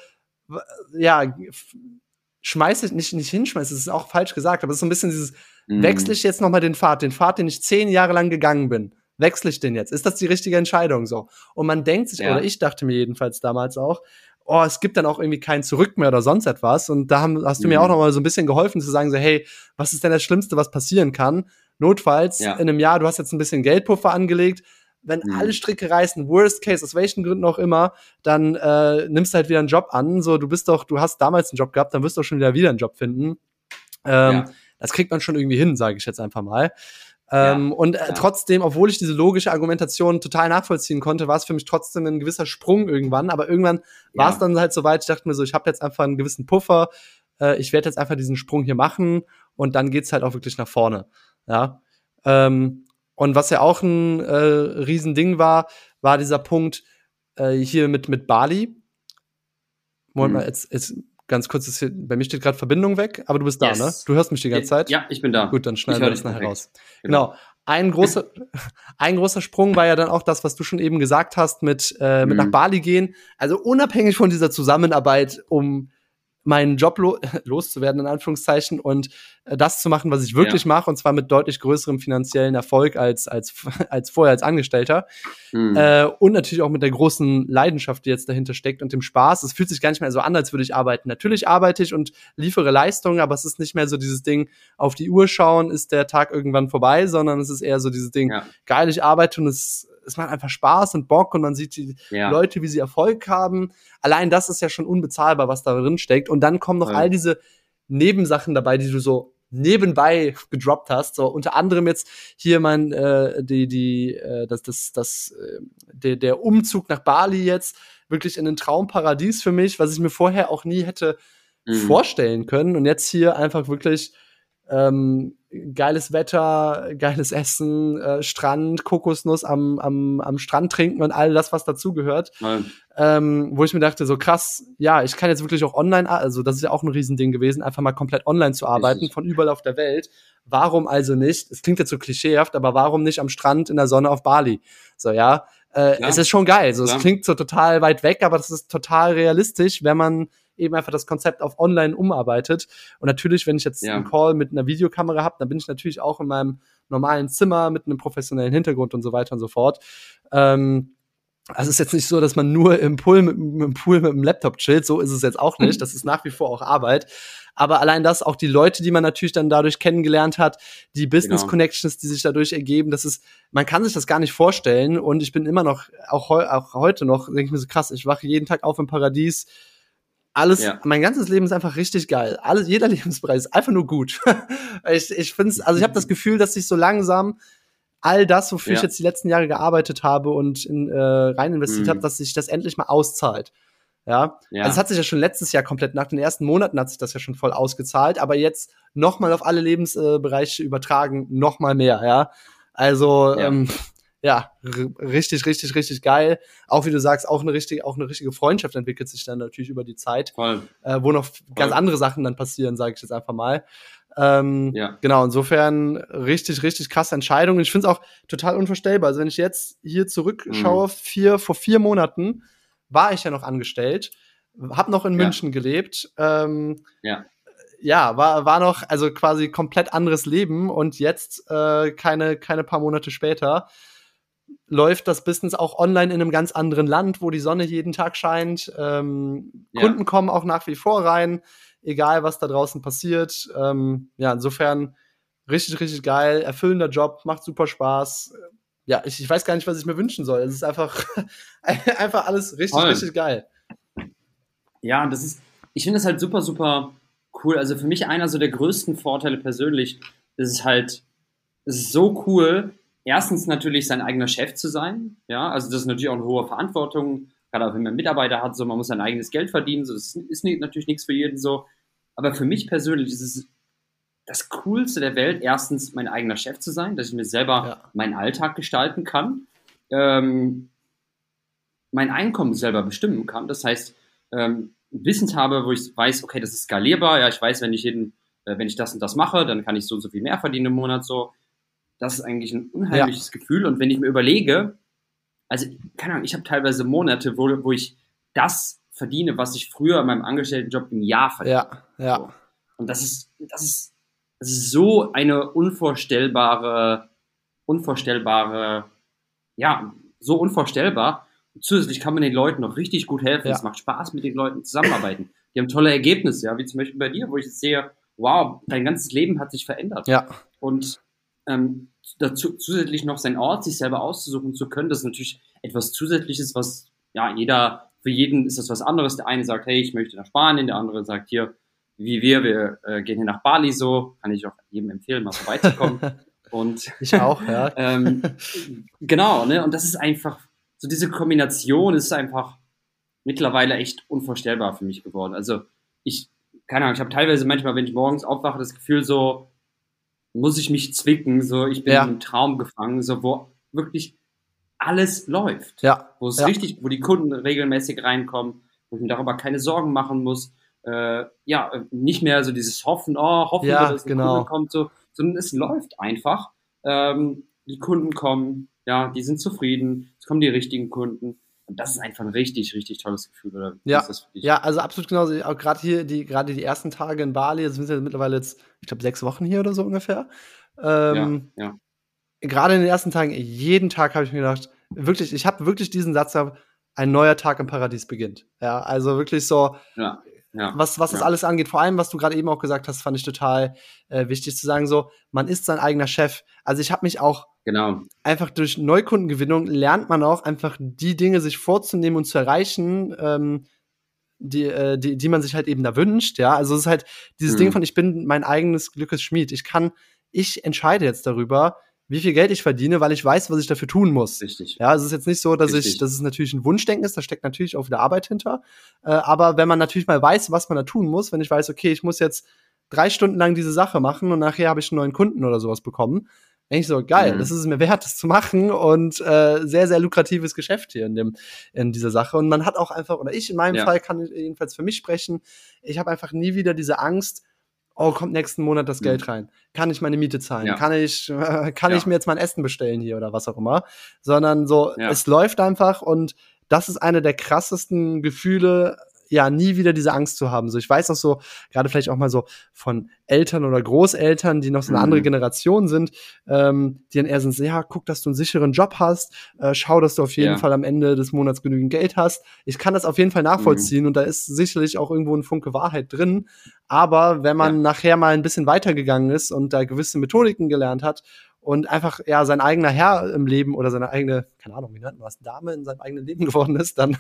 B: schmeiße ich nicht hinschmeißen, das ist auch falsch gesagt, aber es ist so ein bisschen dieses, wechsle ich jetzt nochmal den Pfad, den ich 10 Jahre lang gegangen bin, wechsle ich den jetzt? Ist das die richtige Entscheidung so? Und man denkt sich, oder ich dachte mir jedenfalls damals auch, es gibt dann auch irgendwie kein Zurück mehr oder sonst etwas. Und da hast du mir auch noch mal so ein bisschen geholfen zu sagen, so, hey, was ist denn das Schlimmste, was passieren kann? Notfalls in einem Jahr, du hast jetzt ein bisschen Geldpuffer angelegt, wenn alle Stricke reißen, worst case, aus welchen Gründen auch immer, dann nimmst du halt wieder einen Job an. So, du hast damals einen Job gehabt, dann wirst du auch schon wieder einen Job finden. Das kriegt man schon irgendwie hin, sage ich jetzt einfach mal. Trotzdem, obwohl ich diese logische Argumentation total nachvollziehen konnte, war es für mich trotzdem ein gewisser Sprung irgendwann. Aber irgendwann war es dann halt so weit, ich dachte mir so, ich habe jetzt einfach einen gewissen Puffer, ich werde jetzt einfach diesen Sprung hier machen und dann geht's halt auch wirklich nach vorne. Ja. Und was ja auch ein Riesending war dieser Punkt hier mit Bali. Moment mal, jetzt ganz kurz, bei mir steht gerade Verbindung weg, aber du bist da, ne? Du hörst mich die ganze Zeit?
A: Ja, ich bin da.
B: Gut, dann schneiden wir das nachher raus. Genau. Ein großer Sprung war ja dann auch das, was du schon eben gesagt hast, mit nach Bali gehen. Also unabhängig von dieser Zusammenarbeit, um meinen Job loszuwerden, in Anführungszeichen, und das zu machen, was ich wirklich mache, und zwar mit deutlich größerem finanziellen Erfolg als vorher als Angestellter. Und natürlich auch mit der großen Leidenschaft, die jetzt dahinter steckt und dem Spaß. Es fühlt sich gar nicht mehr so an, als würde ich arbeiten. Natürlich arbeite ich und liefere Leistungen, aber es ist nicht mehr so dieses Ding, auf die Uhr schauen, ist der Tag irgendwann vorbei, sondern es ist eher so dieses Ding, geil, ich arbeite und es macht einfach Spaß und Bock und man sieht die Leute, wie sie Erfolg haben. Allein das ist ja schon unbezahlbar, was da drin steckt. Und dann kommen noch all diese Nebensachen dabei, die du so nebenbei gedroppt hast. So unter anderem jetzt hier der Umzug nach Bali jetzt wirklich in ein Traumparadies für mich, was ich mir vorher auch nie hätte vorstellen können. Und jetzt hier einfach wirklich geiles Wetter, geiles Essen, Strand, Kokosnuss am Strand trinken und all das, was dazugehört. Wo ich mir dachte, so krass, ja, ich kann jetzt wirklich auch online, also das ist ja auch ein Riesending gewesen, einfach mal komplett online zu arbeiten, von überall auf der Welt. Warum also nicht, es klingt jetzt so klischeehaft, aber warum nicht am Strand in der Sonne auf Bali? So, es ist schon geil. So, es klingt so total weit weg, aber das ist total realistisch, wenn man eben einfach das Konzept auf online umarbeitet. Und natürlich, wenn ich jetzt einen Call mit einer Videokamera habe, dann bin ich natürlich auch in meinem normalen Zimmer mit einem professionellen Hintergrund und so weiter und so fort. Also es ist jetzt nicht so, dass man nur im Pool mit dem Laptop chillt. So ist es jetzt auch nicht. Das ist nach wie vor auch Arbeit. Aber allein das, auch die Leute, die man natürlich dann dadurch kennengelernt hat, die Business Connections, die sich dadurch ergeben, man kann sich das gar nicht vorstellen. Und ich bin immer noch, auch heute noch, denke ich mir so krass, ich wache jeden Tag auf im Paradies. Mein ganzes Leben ist einfach richtig geil. Jeder Lebensbereich ist einfach nur gut. Ich finde ich habe das Gefühl, dass ich so langsam all das, wofür ich jetzt die letzten Jahre gearbeitet habe und rein investiert habe, dass sich das endlich mal auszahlt. Ja. Also es hat sich ja schon letztes Jahr komplett, nach den ersten Monaten hat sich das ja schon voll ausgezahlt, aber jetzt nochmal auf alle Lebensbereiche übertragen, nochmal mehr, ja. Also, richtig, richtig, richtig geil. Auch wie du sagst, auch eine richtige Freundschaft entwickelt sich dann natürlich über die Zeit, wo noch ganz andere Sachen dann passieren, sage ich jetzt einfach mal. Genau, insofern richtig, richtig krasse Entscheidung. Ich finde es auch total unvorstellbar. Also wenn ich jetzt hier zurückschaue, vor 4 Monaten war ich ja noch angestellt, habe noch in München gelebt. War noch, also quasi komplett anderes Leben und jetzt, keine paar Monate später, läuft das Business auch online in einem ganz anderen Land, wo die Sonne jeden Tag scheint. Kunden kommen auch nach wie vor rein, egal was da draußen passiert. Insofern richtig, richtig geil, erfüllender Job, macht super Spaß. Ja, ich weiß gar nicht, was ich mir wünschen soll. Es ist einfach alles richtig, richtig geil.
A: Ja, ich finde das halt super, super cool. Also für mich einer so der größten Vorteile persönlich, es ist so cool, erstens natürlich sein eigener Chef zu sein. Ja, also das ist natürlich auch eine hohe Verantwortung, gerade auch wenn man Mitarbeiter hat, so man muss sein eigenes Geld verdienen, so das ist natürlich nichts für jeden so. Aber für mich persönlich ist es das Coolste der Welt, erstens mein eigener Chef zu sein, dass ich mir selber meinen Alltag gestalten kann, mein Einkommen selber bestimmen kann. Das heißt, Wissens habe, wo ich weiß, okay, das ist skalierbar. Ja, ich weiß, wenn ich das und das mache, dann kann ich so und so viel mehr verdienen im Monat. So, das ist eigentlich ein unheimliches Gefühl. Und wenn ich mir überlege, also keine Ahnung, ich habe teilweise Monate, wo ich das verdiene, was ich früher in meinem Angestelltenjob im Jahr verdiene.
B: Ja.
A: Und das ist so eine unvorstellbare, ja, so unvorstellbar. Und zusätzlich kann man den Leuten noch richtig gut helfen. Es macht Spaß, mit den Leuten zusammenarbeiten. Die haben tolle Ergebnisse, ja, wie zum Beispiel bei dir, wo ich jetzt sehe, wow, dein ganzes Leben hat sich verändert.
B: Ja.
A: Und dazu zusätzlich noch seinen Ort sich selber auszusuchen zu können, das ist natürlich etwas Zusätzliches, was für jeden ist das was anderes. Der eine sagt, hey, ich möchte nach Spanien, der andere sagt hier, wie wir gehen hier nach Bali, so kann ich auch jedem empfehlen, mal vorbeizukommen. Und
B: ich auch, ja.
A: Genau, ne? Und das ist einfach, so diese Kombination ist einfach mittlerweile echt unvorstellbar für mich geworden. Also keine Ahnung, ich habe teilweise manchmal, wenn ich morgens aufwache, das Gefühl so, muss ich mich zwicken, so ich bin in einem Traum gefangen, so wo wirklich alles läuft.
B: Ja.
A: Wo es richtig, wo die Kunden regelmäßig reinkommen, wo ich mir darüber keine Sorgen machen muss. Nicht mehr so dieses Hoffen wir, dass ein Kunde kommt, sondern es läuft einfach. Die Kunden kommen, ja, die sind zufrieden, es kommen die richtigen Kunden. Und das ist einfach ein richtig, richtig tolles Gefühl, oder?
B: Ja, also absolut genauso. Auch gerade die ersten Tage in Bali, also wir sind ja mittlerweile jetzt, ich glaube, 6 Wochen hier oder so ungefähr. Gerade in den ersten Tagen, jeden Tag habe ich mir gedacht, wirklich, ich habe wirklich diesen Satz gehabt, ein neuer Tag im Paradies beginnt. Ja, also wirklich so, was das alles angeht, vor allem, was du gerade eben auch gesagt hast, fand ich total wichtig zu sagen, so, man ist sein eigener Chef. Also ich habe mich auch einfach durch Neukundengewinnung lernt man auch einfach die Dinge sich vorzunehmen und zu erreichen, die man sich halt eben da wünscht, ja. Also es ist halt dieses Ding von, ich bin mein eigenes Glückes Schmied. Ich entscheide jetzt darüber, wie viel Geld ich verdiene, weil ich weiß, was ich dafür tun muss.
A: Richtig.
B: Ja, es ist jetzt nicht so, dass es natürlich ein Wunschdenken ist, da steckt natürlich auch wieder Arbeit hinter. Aber wenn man natürlich mal weiß, was man da tun muss, wenn ich weiß, okay, ich muss jetzt 3 Stunden lang diese Sache machen und nachher habe ich einen neuen Kunden oder sowas bekommen, denke ich so, geil, das ist es mir wert, das zu machen und sehr, sehr lukratives Geschäft hier in dieser Sache. Und man hat auch einfach, oder ich in meinem Fall kann jedenfalls für mich sprechen, ich habe einfach nie wieder diese Angst, oh, kommt nächsten Monat das Geld rein? Kann ich meine Miete zahlen? Kann ich mir jetzt mein Essen bestellen hier oder was auch immer? Sondern so, es läuft einfach und das ist eine der krassesten Gefühle, ja, nie wieder diese Angst zu haben. So, ich weiß auch so, gerade vielleicht auch mal so von Eltern oder Großeltern, die noch so eine andere Generation sind, die dann eher sind, ja, guck, dass du einen sicheren Job hast, schau, dass du auf jeden Fall am Ende des Monats genügend Geld hast. Ich kann das auf jeden Fall nachvollziehen und da ist sicherlich auch irgendwo ein Funke Wahrheit drin. Aber wenn man nachher mal ein bisschen weitergegangen ist und da gewisse Methodiken gelernt hat und einfach sein eigener Herr im Leben oder seine eigene, keine Ahnung, wie nennt man das, Dame in seinem eigenen Leben geworden ist, dann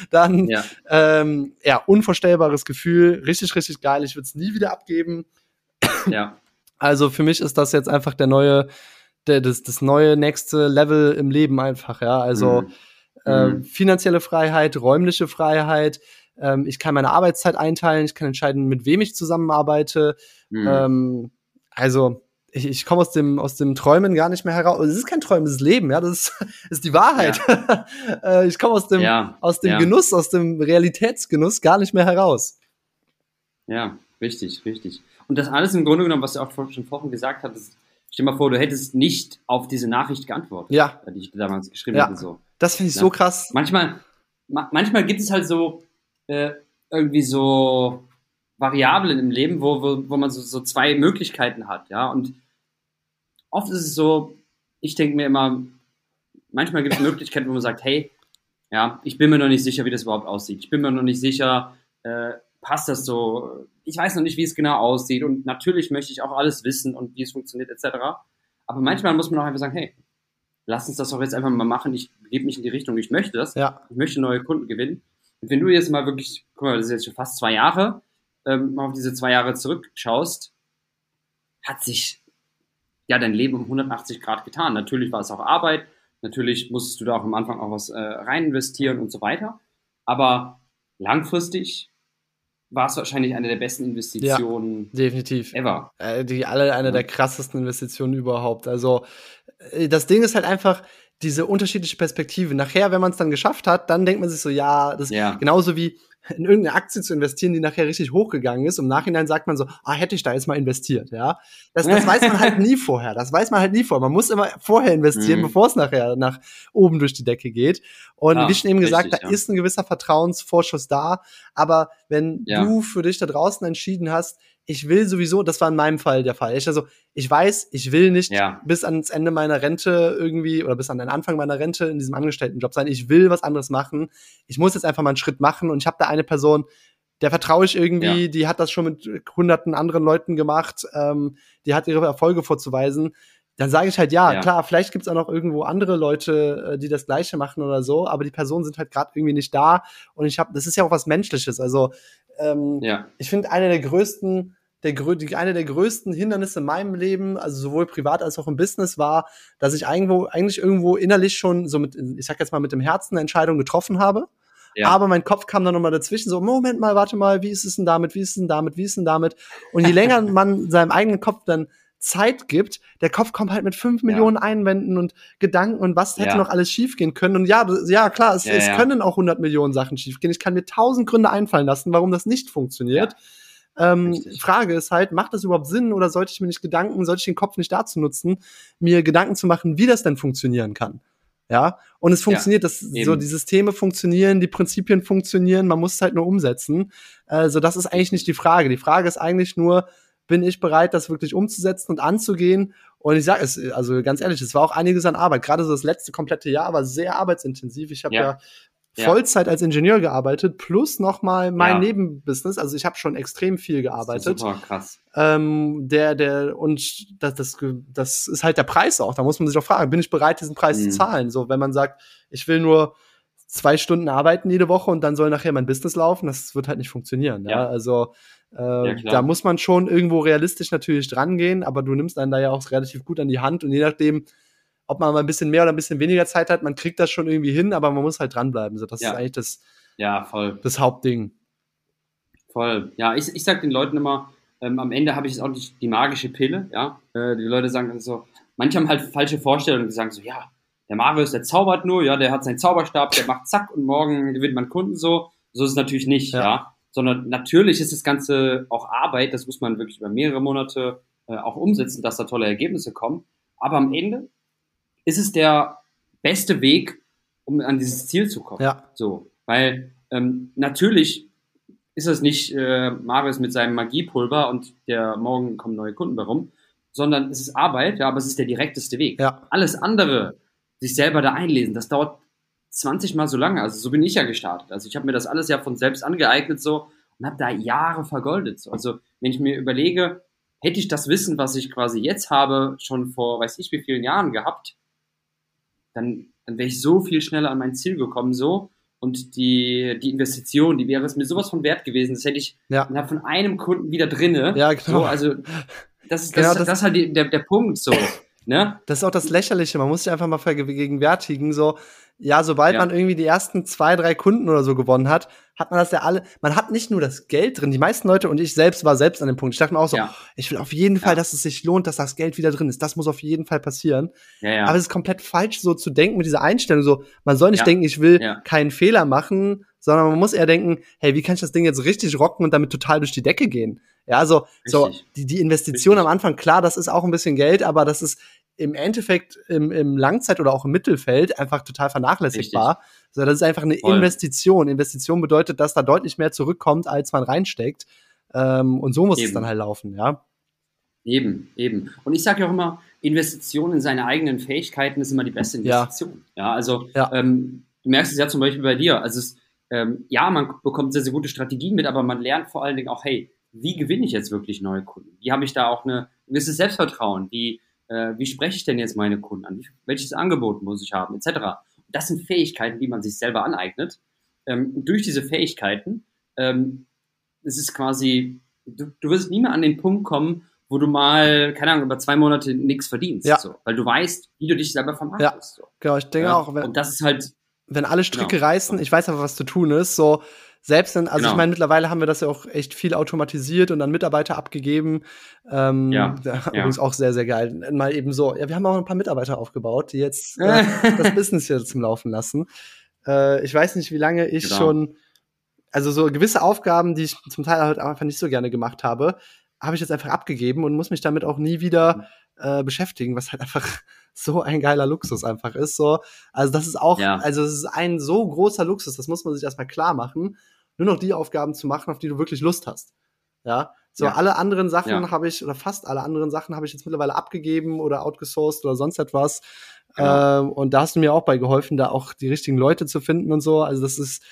B: unvorstellbares Gefühl, richtig, richtig geil. Ich würde es nie wieder abgeben.
A: Ja.
B: Also für mich ist das jetzt einfach das neue nächste Level im Leben einfach, ja. Also finanzielle Freiheit, räumliche Freiheit. Ich kann meine Arbeitszeit einteilen, ich kann entscheiden, mit wem ich zusammenarbeite. Also ich komme aus dem Träumen gar nicht mehr heraus. Es ist kein Träumen, es ist Leben, ja, das ist die Wahrheit. Ja. Ich komme aus dem Genuss, aus dem Realitätsgenuss gar nicht mehr heraus.
A: Ja, richtig. Und das alles im Grunde genommen, was du auch schon vorhin gesagt hattest, stell dir mal vor, du hättest nicht auf diese Nachricht geantwortet, die ich damals geschrieben hatte. So.
B: Das finde ich so krass.
A: Manchmal gibt es halt so irgendwie so Variablen im Leben, wo man so 2 Möglichkeiten hat, ja, und oft ist es so, ich denke mir immer, manchmal gibt es Möglichkeiten, wo man sagt, hey, ja, ich bin mir noch nicht sicher, wie das überhaupt aussieht. Ich bin mir noch nicht sicher, passt das so? Ich weiß noch nicht, wie es genau aussieht und natürlich möchte ich auch alles wissen und wie es funktioniert etc. Aber manchmal muss man auch einfach sagen, hey, lass uns das doch jetzt einfach mal machen. Ich gebe mich in die Richtung, ich möchte das. Ja. Ich möchte neue Kunden gewinnen. Und wenn du jetzt mal wirklich, guck mal, das ist jetzt schon fast 2 Jahre, mal auf diese 2 Jahre zurückschaust, hat sich dein Leben um 180 Grad getan. Natürlich war es auch Arbeit, natürlich musstest du da auch am Anfang auch was rein investieren und so weiter. Aber langfristig war es wahrscheinlich eine der besten Investitionen
B: definitiv.
A: Ever.
B: Die alle eine der krassesten Investitionen überhaupt. Also das Ding ist halt einfach diese unterschiedliche Perspektive. Nachher, wenn man es dann geschafft hat, dann denkt man sich so, das genauso wie in irgendeine Aktie zu investieren, die nachher richtig hochgegangen ist. Im Nachhinein sagt man so, hätte ich da jetzt mal investiert, ja. Das weiß man halt nie vorher. Man muss immer vorher investieren, bevor es nachher nach oben durch die Decke geht. Und wie schon eben gesagt, da ist ein gewisser Vertrauensvorschuss da. Aber wenn du für dich da draußen entschieden hast, ich will sowieso, das war in meinem Fall der Fall. Ich weiß, ich will nicht bis ans Ende meiner Rente irgendwie oder bis an den Anfang meiner Rente in diesem Angestelltenjob sein. Ich will was anderes machen. Ich muss jetzt einfach mal einen Schritt machen. Und ich habe da eine Person, der vertraue ich irgendwie, die hat das schon mit hunderten anderen Leuten gemacht, die hat ihre Erfolge vorzuweisen. Dann sage ich halt, klar, vielleicht gibt's auch noch irgendwo andere Leute, die das Gleiche machen oder so, aber die Personen sind halt gerade irgendwie nicht da. Und das ist ja auch was Menschliches. Also ich finde, eine der größten Hindernisse in meinem Leben, also sowohl privat als auch im Business, war, dass ich eigentlich irgendwo innerlich schon so ich sag jetzt mal mit dem Herzen eine Entscheidung getroffen habe. Ja. Aber mein Kopf kam dann nochmal dazwischen, so, Moment mal, warte mal, wie ist es denn damit? Und je länger man seinem eigenen Kopf dann Zeit gibt, der Kopf kommt halt mit 5 Millionen Einwänden und Gedanken und was hätte noch alles schiefgehen können. Und klar, es können auch 100 Millionen Sachen schiefgehen. Ich kann mir 1000 Gründe einfallen lassen, warum das nicht funktioniert. Frage ist halt, macht das überhaupt Sinn oder sollte ich den Kopf nicht dazu nutzen, mir Gedanken zu machen, wie das denn funktionieren kann? Ja, und es funktioniert, die Systeme funktionieren, die Prinzipien funktionieren, man muss es halt nur umsetzen. Also das ist eigentlich nicht die Frage. Die Frage ist eigentlich nur, bin ich bereit, das wirklich umzusetzen und anzugehen? Und ich sage es, also ganz ehrlich, es war auch einiges an Arbeit. Gerade so das letzte komplette Jahr war sehr arbeitsintensiv. Ich habe Vollzeit als Ingenieur gearbeitet, plus nochmal mein Nebenbusiness. Also ich habe schon extrem viel gearbeitet.
A: Das ist super krass.
B: Und das ist halt der Preis auch. Da muss man sich auch fragen, bin ich bereit, diesen Preis zu zahlen? So, wenn man sagt, ich will nur 2 Stunden arbeiten jede Woche und dann soll nachher mein Business laufen, das wird halt nicht funktionieren. Ja? Also da muss man schon irgendwo realistisch natürlich dran gehen, aber du nimmst einen da ja auch relativ gut an die Hand und je nachdem, ob man mal ein bisschen mehr oder ein bisschen weniger Zeit hat, man kriegt das schon irgendwie hin, aber man muss halt dranbleiben. So, das ist eigentlich das Hauptding.
A: Voll. Ja, ich sag den Leuten immer, am Ende habe ich jetzt auch nicht die magische Pille, ja. Die Leute sagen dann so, manche haben halt falsche Vorstellungen, die sagen so, ja, der Marius, der zaubert nur, ja, der hat seinen Zauberstab, der macht zack und morgen gewinnt man Kunden so. So ist es natürlich nicht, ja. Sondern natürlich ist das Ganze auch Arbeit, das muss man wirklich über mehrere Monate auch umsetzen, dass da tolle Ergebnisse kommen. Aber am Ende ist es der beste Weg, um an dieses Ziel zu kommen. Ja. So, weil natürlich ist es nicht Marius mit seinem Magiepulver und morgen kommen neue Kunden bei rum, sondern es ist Arbeit, aber es ist der direkteste Weg. Ja. Alles andere, sich selber da einlesen, das dauert 20 Mal so lange. Also so bin ich ja gestartet. Also ich habe mir das alles ja von selbst angeeignet so und habe da Jahre vergoldet. So. Also wenn ich mir überlege, hätte ich das Wissen, was ich quasi jetzt habe, schon vor weiß ich wie vielen Jahren gehabt, dann wäre ich so viel schneller an mein Ziel gekommen so. Und die Investition, die wäre es mir sowas von wert gewesen. Das hätte ich innerhalb von einem Kunden wieder drinne. Ja, genau. So, also das ist halt der Punkt so. Ne?
B: Das ist auch das Lächerliche. Man muss sich einfach mal vergegenwärtigen, so, sobald man irgendwie die ersten 2, 3 Kunden oder so gewonnen hat, hat man das ja alle, man hat nicht nur das Geld drin, die meisten Leute und ich selbst war selbst an dem Punkt, ich dachte mir auch so, ich will auf jeden Fall, dass es sich lohnt, dass das Geld wieder drin ist, das muss auf jeden Fall passieren. Aber es ist komplett falsch, so zu denken mit dieser Einstellung, so, man soll nicht denken, ich will keinen Fehler machen, sondern man muss eher denken, hey, wie kann ich das Ding jetzt richtig rocken und damit total durch die Decke gehen? Ja, also, so, die Investition am Anfang, klar, das ist auch ein bisschen Geld, aber das ist im Endeffekt im Langzeit- oder auch im Mittelfeld einfach total vernachlässigbar. Also das ist einfach eine Investition. Investition bedeutet, dass da deutlich mehr zurückkommt, als man reinsteckt. Und so muss es dann halt laufen, ja.
A: Eben. Und ich sage ja auch immer, Investition in seine eigenen Fähigkeiten ist immer die beste Investition. Ja, also du merkst es ja zum Beispiel bei dir. Also man bekommt sehr, sehr gute Strategien mit, aber man lernt vor allen Dingen auch, hey, wie gewinne ich jetzt wirklich neue Kunden? Wie habe ich da auch ein gewisses Selbstvertrauen? Wie spreche ich denn jetzt meine Kunden an? Welches Angebot muss ich haben? Etc. Das sind Fähigkeiten, die man sich selber aneignet. Durch diese Fähigkeiten es ist quasi, du wirst nie mehr an den Punkt kommen, wo du mal, keine Ahnung, über 2 Monate nichts verdienst. So, weil du weißt, wie du dich selber vermarktest.
B: Ja, genau, ich denke auch.
A: Und das ist halt,
B: wenn alle Stricke reißen, ich weiß aber, was zu tun ist, so, Selbst dann, also ich meine, mittlerweile haben wir das ja auch echt viel automatisiert und an Mitarbeiter abgegeben. Übrigens auch sehr, sehr geil. Mal eben so, ja, wir haben auch ein paar Mitarbeiter aufgebaut, die jetzt das Business hier zum Laufen lassen. Ich weiß nicht, wie lange ich schon, also so gewisse Aufgaben, die ich zum Teil halt einfach nicht so gerne gemacht habe ich jetzt einfach abgegeben und muss mich damit auch nie wieder beschäftigen, was halt einfach so ein geiler Luxus einfach ist. So. Also das ist auch, also es ist ein so großer Luxus, das muss man sich erstmal klar machen, nur noch die Aufgaben zu machen, auf die du wirklich Lust hast. Ja. So, alle anderen Sachen habe ich, oder fast alle anderen Sachen habe ich jetzt mittlerweile abgegeben oder outgesourced oder sonst etwas. Genau. Und da hast du mir auch bei geholfen, da auch die richtigen Leute zu finden und so. Also das ist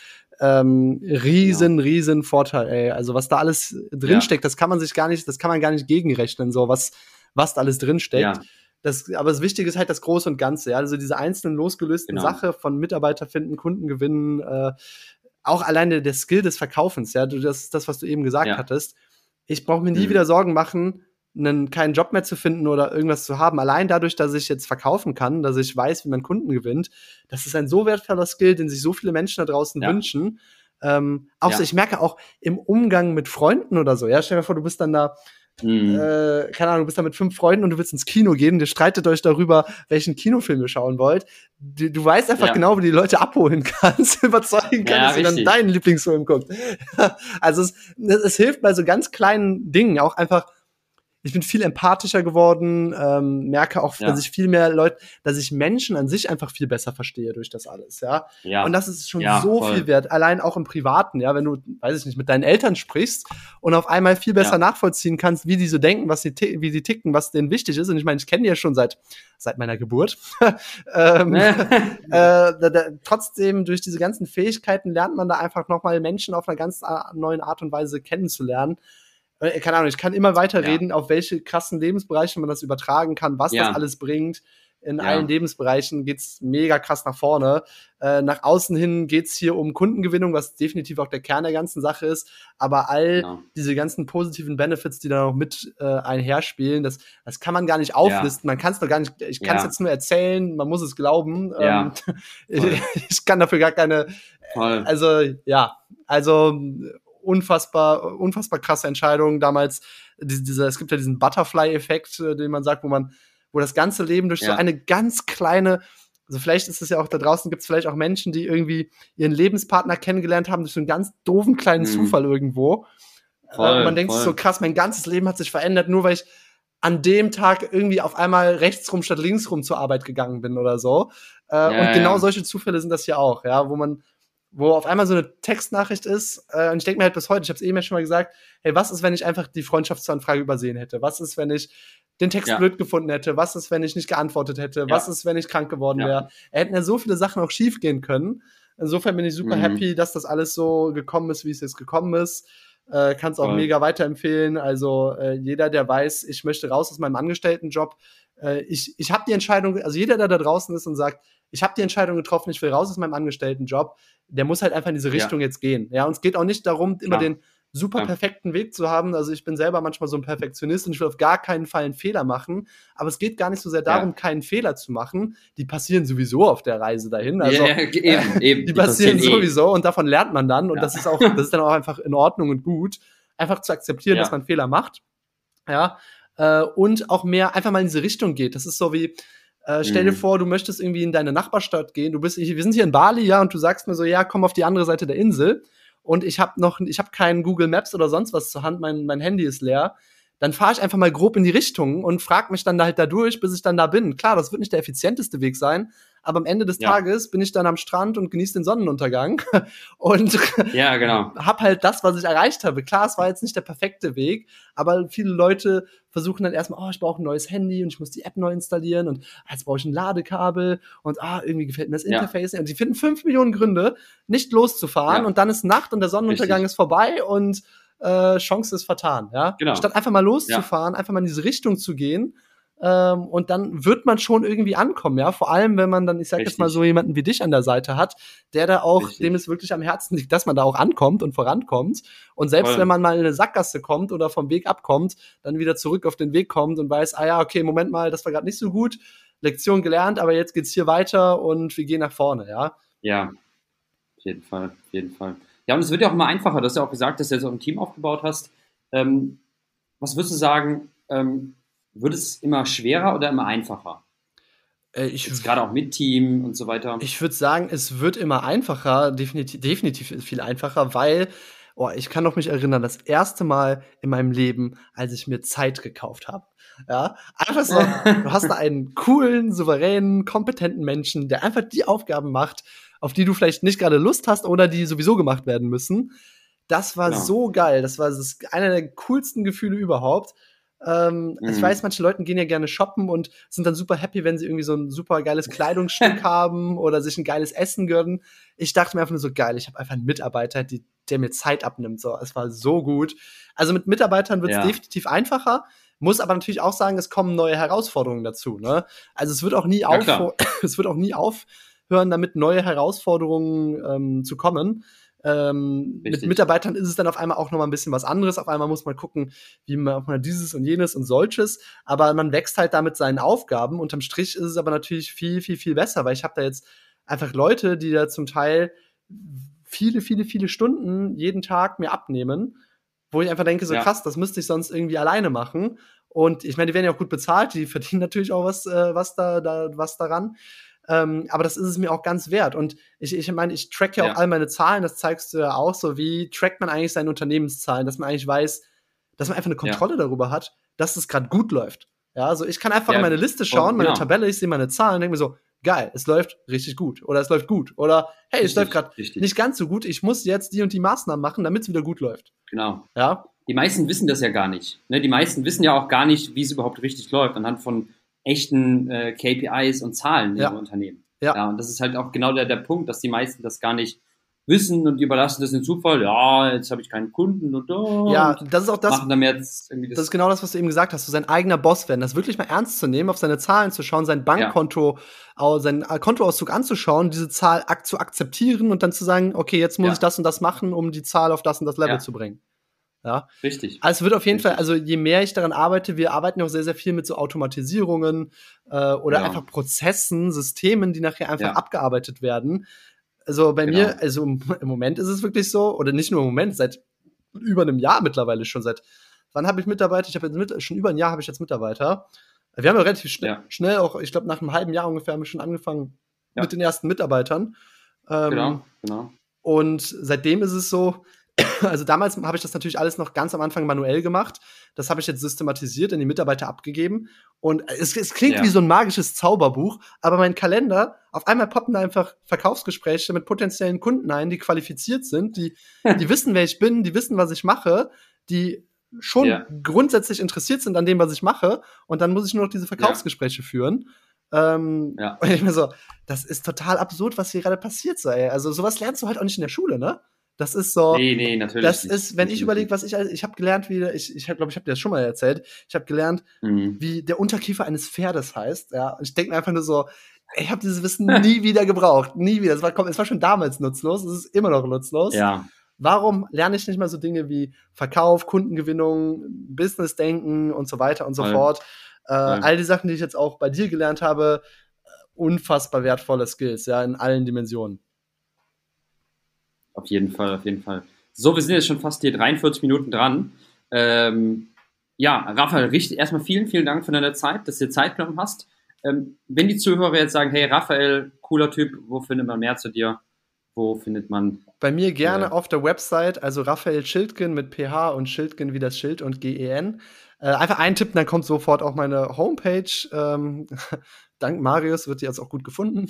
B: riesen Vorteil, ey. Also was da alles drinsteckt, das kann man gar nicht gegenrechnen, so was da alles drinsteckt. Ja. Aber das Wichtige ist halt das Große und Ganze, ja. Also diese einzelnen losgelösten Sachen von Mitarbeiter finden, Kunden gewinnen, auch alleine der Skill des Verkaufens, ja. Das, was du eben gesagt hattest. Ich brauche mir nie wieder Sorgen machen, keinen Job mehr zu finden oder irgendwas zu haben. Allein dadurch, dass ich jetzt verkaufen kann, dass ich weiß, wie man Kunden gewinnt, das ist ein so wertvoller Skill, den sich so viele Menschen da draußen wünschen. So, ich merke auch im Umgang mit Freunden oder so, ja, stell dir vor, du bist dann da, keine Ahnung, du bist da mit 5 Freunden und du willst ins Kino gehen und ihr streitet euch darüber, welchen Kinofilm ihr schauen wollt. Du weißt einfach genau, wie du die Leute abholen kannst, überzeugen kannst, dass ihr dann deinen Lieblingsfilm guckt. Also es hilft bei so ganz kleinen Dingen auch einfach. Ich bin viel empathischer geworden, merke auch, dass ich viel mehr dass ich Menschen an sich einfach viel besser verstehe durch das alles, ja. Und das ist schon so viel wert, allein auch im Privaten, ja, wenn du, weiß ich nicht, mit deinen Eltern sprichst und auf einmal viel besser nachvollziehen kannst, wie die so denken, wie sie ticken, was denen wichtig ist. Und ich meine, ich kenne die ja schon seit meiner Geburt. Trotzdem, durch diese ganzen Fähigkeiten lernt man da einfach nochmal Menschen auf einer ganz neuen Art und Weise kennenzulernen. Keine Ahnung, ich kann immer weiter reden, auf welche krassen Lebensbereiche man das übertragen kann, was das alles bringt. In allen Lebensbereichen geht's mega krass nach vorne. Nach außen hin geht's hier um Kundengewinnung, was definitiv auch der Kern der ganzen Sache ist. Aber diese ganzen positiven Benefits, die da noch mit einherspielen, das kann man gar nicht auflisten. Man kann es doch gar nicht, ich kann es jetzt nur erzählen, man muss es glauben. Ich kann dafür gar keine, unfassbar krasse Entscheidung damals. Es gibt ja diesen Butterfly-Effekt, den man sagt, wo das ganze Leben durch so eine ganz kleine, also vielleicht ist es ja auch da draußen, gibt es vielleicht auch Menschen, die irgendwie ihren Lebenspartner kennengelernt haben durch so einen ganz doofen kleinen Zufall irgendwo. Und man denkt sich so, krass, mein ganzes Leben hat sich verändert, nur weil ich an dem Tag irgendwie auf einmal rechtsrum statt linksrum zur Arbeit gegangen bin oder so. Und genau solche Zufälle sind das hier auch, ja, wo auf einmal so eine Textnachricht ist, und ich denke mir halt bis heute, ich habe es eben ja schon mal gesagt, hey, was ist, wenn ich einfach die Freundschaftsanfrage übersehen hätte? Was ist, wenn ich den Text blöd gefunden hätte? Was ist, wenn ich nicht geantwortet hätte? Was ist, wenn ich krank geworden wäre? Hätten ja so viele Sachen auch schief gehen können. Insofern bin ich super happy, dass das alles so gekommen ist, wie es jetzt gekommen ist. Kann es auch mega weiterempfehlen. Also jeder, der weiß, ich möchte raus aus meinem Angestelltenjob, ich habe die Entscheidung, also jeder, der da draußen ist und sagt, ich habe die Entscheidung getroffen, ich will raus aus meinem Angestelltenjob, der muss halt einfach in diese Richtung jetzt gehen. Ja, und es geht auch nicht darum, immer den super perfekten Weg zu haben. Also ich bin selber manchmal so ein Perfektionist und ich will auf gar keinen Fall einen Fehler machen. Aber es geht gar nicht so sehr darum, keinen Fehler zu machen. Die passieren sowieso auf der Reise dahin. Also eben. Die passieren sowieso und davon lernt man dann. Und das ist dann auch einfach in Ordnung und gut, einfach zu akzeptieren, dass man Fehler macht. Ja. Und auch mehr einfach mal in diese Richtung geht. Das ist so wie, stell dir vor, du möchtest irgendwie in deine Nachbarstadt gehen. Wir sind hier in Bali, ja, und du sagst mir so, ja, komm auf die andere Seite der Insel. Und ich habe keinen Google Maps oder sonst was zur Hand, mein Handy ist leer. Dann fahre ich einfach mal grob in die Richtung und frag mich dann halt da durch, bis ich dann da bin. Klar, das wird nicht der effizienteste Weg sein, aber am Ende des Tages bin ich dann am Strand und genieße den Sonnenuntergang und hab halt das, was ich erreicht habe. Klar, es war jetzt nicht der perfekte Weg, aber viele Leute versuchen dann erstmal, ich brauche ein neues Handy und ich muss die App neu installieren und jetzt brauche ich ein Ladekabel und irgendwie gefällt mir das Interface nicht. Und die finden 5 Millionen Gründe, nicht loszufahren und dann ist Nacht und der Sonnenuntergang ist vorbei und Chance ist vertan, ja. Genau. Statt einfach mal loszufahren, einfach mal in diese Richtung zu gehen, und dann wird man schon irgendwie ankommen, ja. Vor allem, wenn man dann, ich sag jetzt mal so jemanden wie dich an der Seite hat, der da auch, dem es wirklich am Herzen liegt, dass man da auch ankommt und vorankommt. Und selbst wenn man mal in eine Sackgasse kommt oder vom Weg abkommt, dann wieder zurück auf den Weg kommt und weiß, okay, Moment mal, das war gerade nicht so gut, Lektion gelernt, aber jetzt geht's hier weiter und wir gehen nach vorne, ja.
A: Ja, auf jeden Fall. Ja, Ja, und es wird ja auch immer einfacher. Du hast ja auch gesagt, dass du jetzt auch ein Team aufgebaut hast. Was würdest du sagen, wird es immer schwerer oder immer einfacher? Jetzt gerade auch mit Team und so weiter.
B: Ich würde sagen, es wird immer einfacher, definitiv viel einfacher, weil, ich kann noch mich erinnern, das erste Mal in meinem Leben, als ich mir Zeit gekauft habe. Ja, einfach so, du hast da einen coolen, souveränen, kompetenten Menschen, der einfach die Aufgaben macht, auf die du vielleicht nicht gerade Lust hast oder die sowieso gemacht werden müssen. Das war so geil. Das war einer der coolsten Gefühle überhaupt. Ich weiß, manche Leute gehen ja gerne shoppen und sind dann super happy, wenn sie irgendwie so ein super geiles Kleidungsstück haben oder sich ein geiles Essen gönnen. Ich dachte mir einfach nur so, geil, ich habe einfach einen Mitarbeiter, der mir Zeit abnimmt. So, es war so gut. Also mit Mitarbeitern wird es definitiv einfacher. Muss aber natürlich auch sagen, es kommen neue Herausforderungen dazu. Ne? Also es wird auch nie aufhören, damit neue Herausforderungen zu kommen. Mit Mitarbeitern ist es dann auf einmal auch noch mal ein bisschen was anderes. Auf einmal muss man gucken, wie man dieses und jenes und solches. Aber man wächst halt da mit seinen Aufgaben. Unterm Strich ist es aber natürlich viel, viel, viel besser, weil ich habe da jetzt einfach Leute, die da zum Teil viele, viele, viele Stunden jeden Tag mir abnehmen, wo ich einfach denke, so krass, das müsste ich sonst irgendwie alleine machen. Und ich meine, die werden ja auch gut bezahlt, die verdienen natürlich auch was daran. Aber das ist es mir auch ganz wert. Und ich meine, ich track ja auch all meine Zahlen, das zeigst du ja auch so. Wie trackt man eigentlich seine Unternehmenszahlen, dass man eigentlich weiß, dass man einfach eine Kontrolle darüber hat, dass es gerade gut läuft. Ja, also ich kann einfach in meine Liste schauen, meine Tabelle, ich sehe meine Zahlen und denke mir so, geil, es läuft richtig gut. Oder es läuft gut. Oder hey, es läuft gerade nicht ganz so gut, ich muss jetzt die und die Maßnahmen machen, damit es wieder gut läuft.
A: Genau.
B: Ja.
A: Die meisten wissen das ja gar nicht. Ne? Die meisten wissen ja auch gar nicht, wie es überhaupt richtig läuft, anhand von echten KPIs und Zahlen in ihrem Unternehmen. Ja, und das ist halt auch genau der Punkt, dass die meisten das gar nicht wissen und die überlassen das den Zufall. Ja, jetzt habe ich keinen Kunden und
B: das ist auch das.
A: Machen dann jetzt irgendwie
B: das ist genau das, was du eben gesagt hast, so sein eigener Boss werden, das wirklich mal ernst zu nehmen, auf seine Zahlen zu schauen, sein Bankkonto, seinen Kontoauszug anzuschauen, diese Zahl zu akzeptieren und dann zu sagen, okay, jetzt muss ich das und das machen, um die Zahl auf das und das Level zu bringen. Ja.
A: Richtig.
B: Also es wird auf jeden Fall, also je mehr ich daran arbeite, wir arbeiten auch sehr, sehr viel mit so Automatisierungen oder einfach Prozessen, Systemen, die nachher einfach abgearbeitet werden. Also bei mir, also im Moment ist es wirklich so, oder nicht nur im Moment, seit über einem Jahr mittlerweile schon. Wann habe ich Mitarbeiter? Ich habe jetzt schon über ein Jahr habe ich jetzt Mitarbeiter. Wir haben ja relativ schnell auch, ich glaube nach einem halben Jahr ungefähr haben wir schon angefangen mit den ersten Mitarbeitern.
A: Genau.
B: Und seitdem ist es so, also damals habe ich das natürlich alles noch ganz am Anfang manuell gemacht. Das habe ich jetzt systematisiert, in die Mitarbeiter abgegeben. Und es klingt wie so ein magisches Zauberbuch, aber mein Kalender, auf einmal poppen da einfach Verkaufsgespräche mit potenziellen Kunden ein, die qualifiziert sind, die wissen, wer ich bin, die wissen, was ich mache, die schon grundsätzlich interessiert sind an dem, was ich mache. Und dann muss ich nur noch diese Verkaufsgespräche führen. Und ich mir so, das ist total absurd, was hier gerade passiert sei. Also sowas lernst du halt auch nicht in der Schule, ne? Das ist so.
A: Nee, natürlich.
B: Das ist, wenn ich überlege, was ich habe gelernt, ich glaube, ich habe dir das schon mal erzählt. Ich habe gelernt, wie der Unterkiefer eines Pferdes heißt. Ja, und ich denke mir einfach nur so, ich habe dieses Wissen nie wieder gebraucht, nie wieder. Es war schon damals nutzlos, es ist immer noch nutzlos.
A: Ja.
B: Warum lerne ich nicht mal so Dinge wie Verkauf, Kundengewinnung, Business-Denken und so weiter und so fort? All die Sachen, die ich jetzt auch bei dir gelernt habe, unfassbar wertvolle Skills, ja, in allen Dimensionen.
A: Auf jeden Fall. So, wir sind jetzt schon fast hier 43 Minuten dran. Raphael, erstmal vielen, vielen Dank für deine Zeit, dass du dir Zeit genommen hast. Wenn die Zuhörer jetzt sagen, hey Raphael, cooler Typ, wo findet man mehr zu dir? Wo findet man?
B: Bei mir gerne auf der Website, also Raphael Schildgen mit PH und Schildgen wie das Schild und GEN. Einfach eintippen, dann kommt sofort auch meine Homepage. Dank Marius wird die jetzt auch gut gefunden.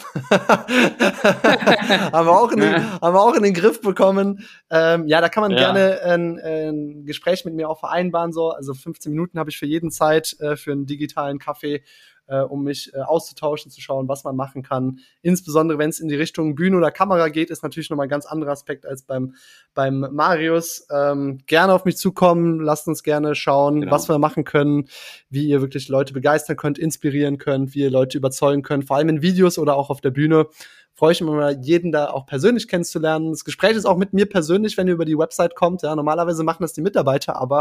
B: haben wir auch in den Griff bekommen. Da kann man gerne ein Gespräch mit mir auch vereinbaren. So. Also 15 Minuten habe ich für jeden Zeit für einen digitalen Kaffee, um mich auszutauschen, zu schauen, was man machen kann. Insbesondere, wenn es in die Richtung Bühne oder Kamera geht, ist natürlich nochmal ein ganz anderer Aspekt als beim Marius. Gerne auf mich zukommen, lasst uns gerne schauen, was wir machen können, wie ihr wirklich Leute begeistern könnt, inspirieren könnt, wie ihr Leute überzeugen könnt, vor allem in Videos oder auch auf der Bühne. Freue ich mich mal, jeden da auch persönlich kennenzulernen. Das Gespräch ist auch mit mir persönlich, wenn ihr über die Website kommt. Ja, normalerweise machen das die Mitarbeiter, aber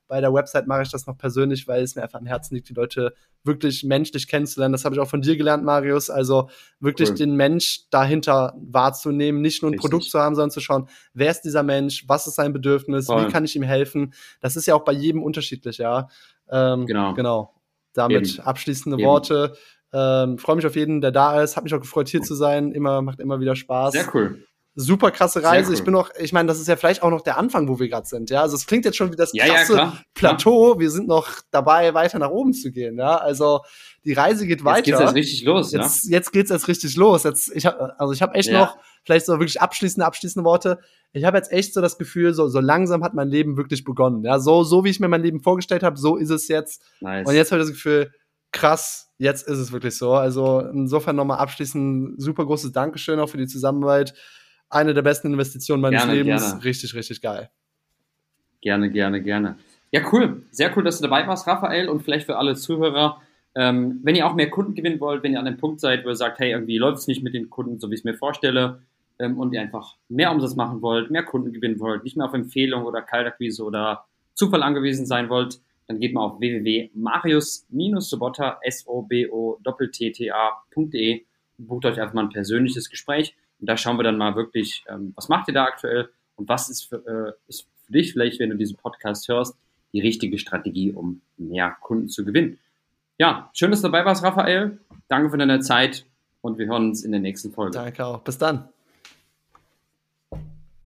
B: Bei der Website mache ich das noch persönlich, weil es mir einfach am Herzen liegt, die Leute wirklich menschlich kennenzulernen. Das habe ich auch von dir gelernt, Marius. Also wirklich den Mensch dahinter wahrzunehmen, nicht nur ein Produkt zu haben, sondern zu schauen, wer ist dieser Mensch, was ist sein Bedürfnis, wie kann ich ihm helfen. Das ist ja auch bei jedem unterschiedlich, ja. Genau. Damit abschließende Worte. Freue mich auf jeden, der da ist. Hat mich auch gefreut, hier zu sein. Macht immer wieder Spaß.
A: Sehr cool.
B: Super krasse Reise. Cool. Ich meine, das ist ja vielleicht auch noch der Anfang, wo wir gerade sind. Ja, also es klingt jetzt schon wie das krasse Plateau. Klar. Wir sind noch dabei, weiter nach oben zu gehen. Ja, also die Reise geht weiter.
A: Jetzt geht's erst richtig los.
B: Jetzt geht's erst richtig los. Ich habe echt noch vielleicht so wirklich abschließende Worte. Ich habe jetzt echt so das Gefühl, so langsam hat mein Leben wirklich begonnen. Ja, so wie ich mir mein Leben vorgestellt habe, so ist es jetzt.
A: Nice.
B: Und jetzt habe ich das Gefühl, krass, jetzt ist es wirklich so. Also insofern nochmal abschließend super großes Dankeschön auch für die Zusammenarbeit. Eine der besten Investitionen meines Lebens. Gerne. Richtig, richtig geil.
A: Gerne. Ja, cool. Sehr cool, dass du dabei warst, Raphael. Und vielleicht für alle Zuhörer, wenn ihr auch mehr Kunden gewinnen wollt, wenn ihr an dem Punkt seid, wo ihr sagt, hey, irgendwie läuft es nicht mit den Kunden, so wie ich es mir vorstelle, und ihr einfach mehr Umsatz machen wollt, mehr Kunden gewinnen wollt, nicht mehr auf Empfehlung oder Kaltakquise oder Zufall angewiesen sein wollt, dann geht mal auf www.marius-sobotta, sobotta.de und bucht euch einfach mal ein persönliches Gespräch. Und da schauen wir dann mal wirklich, was macht ihr da aktuell und was ist für dich vielleicht, wenn du diesen Podcast hörst, die richtige Strategie, um mehr Kunden zu gewinnen. Ja, schön, dass du dabei warst, Raphael. Danke für deine Zeit und wir hören uns in der nächsten Folge.
B: Danke auch. Bis dann.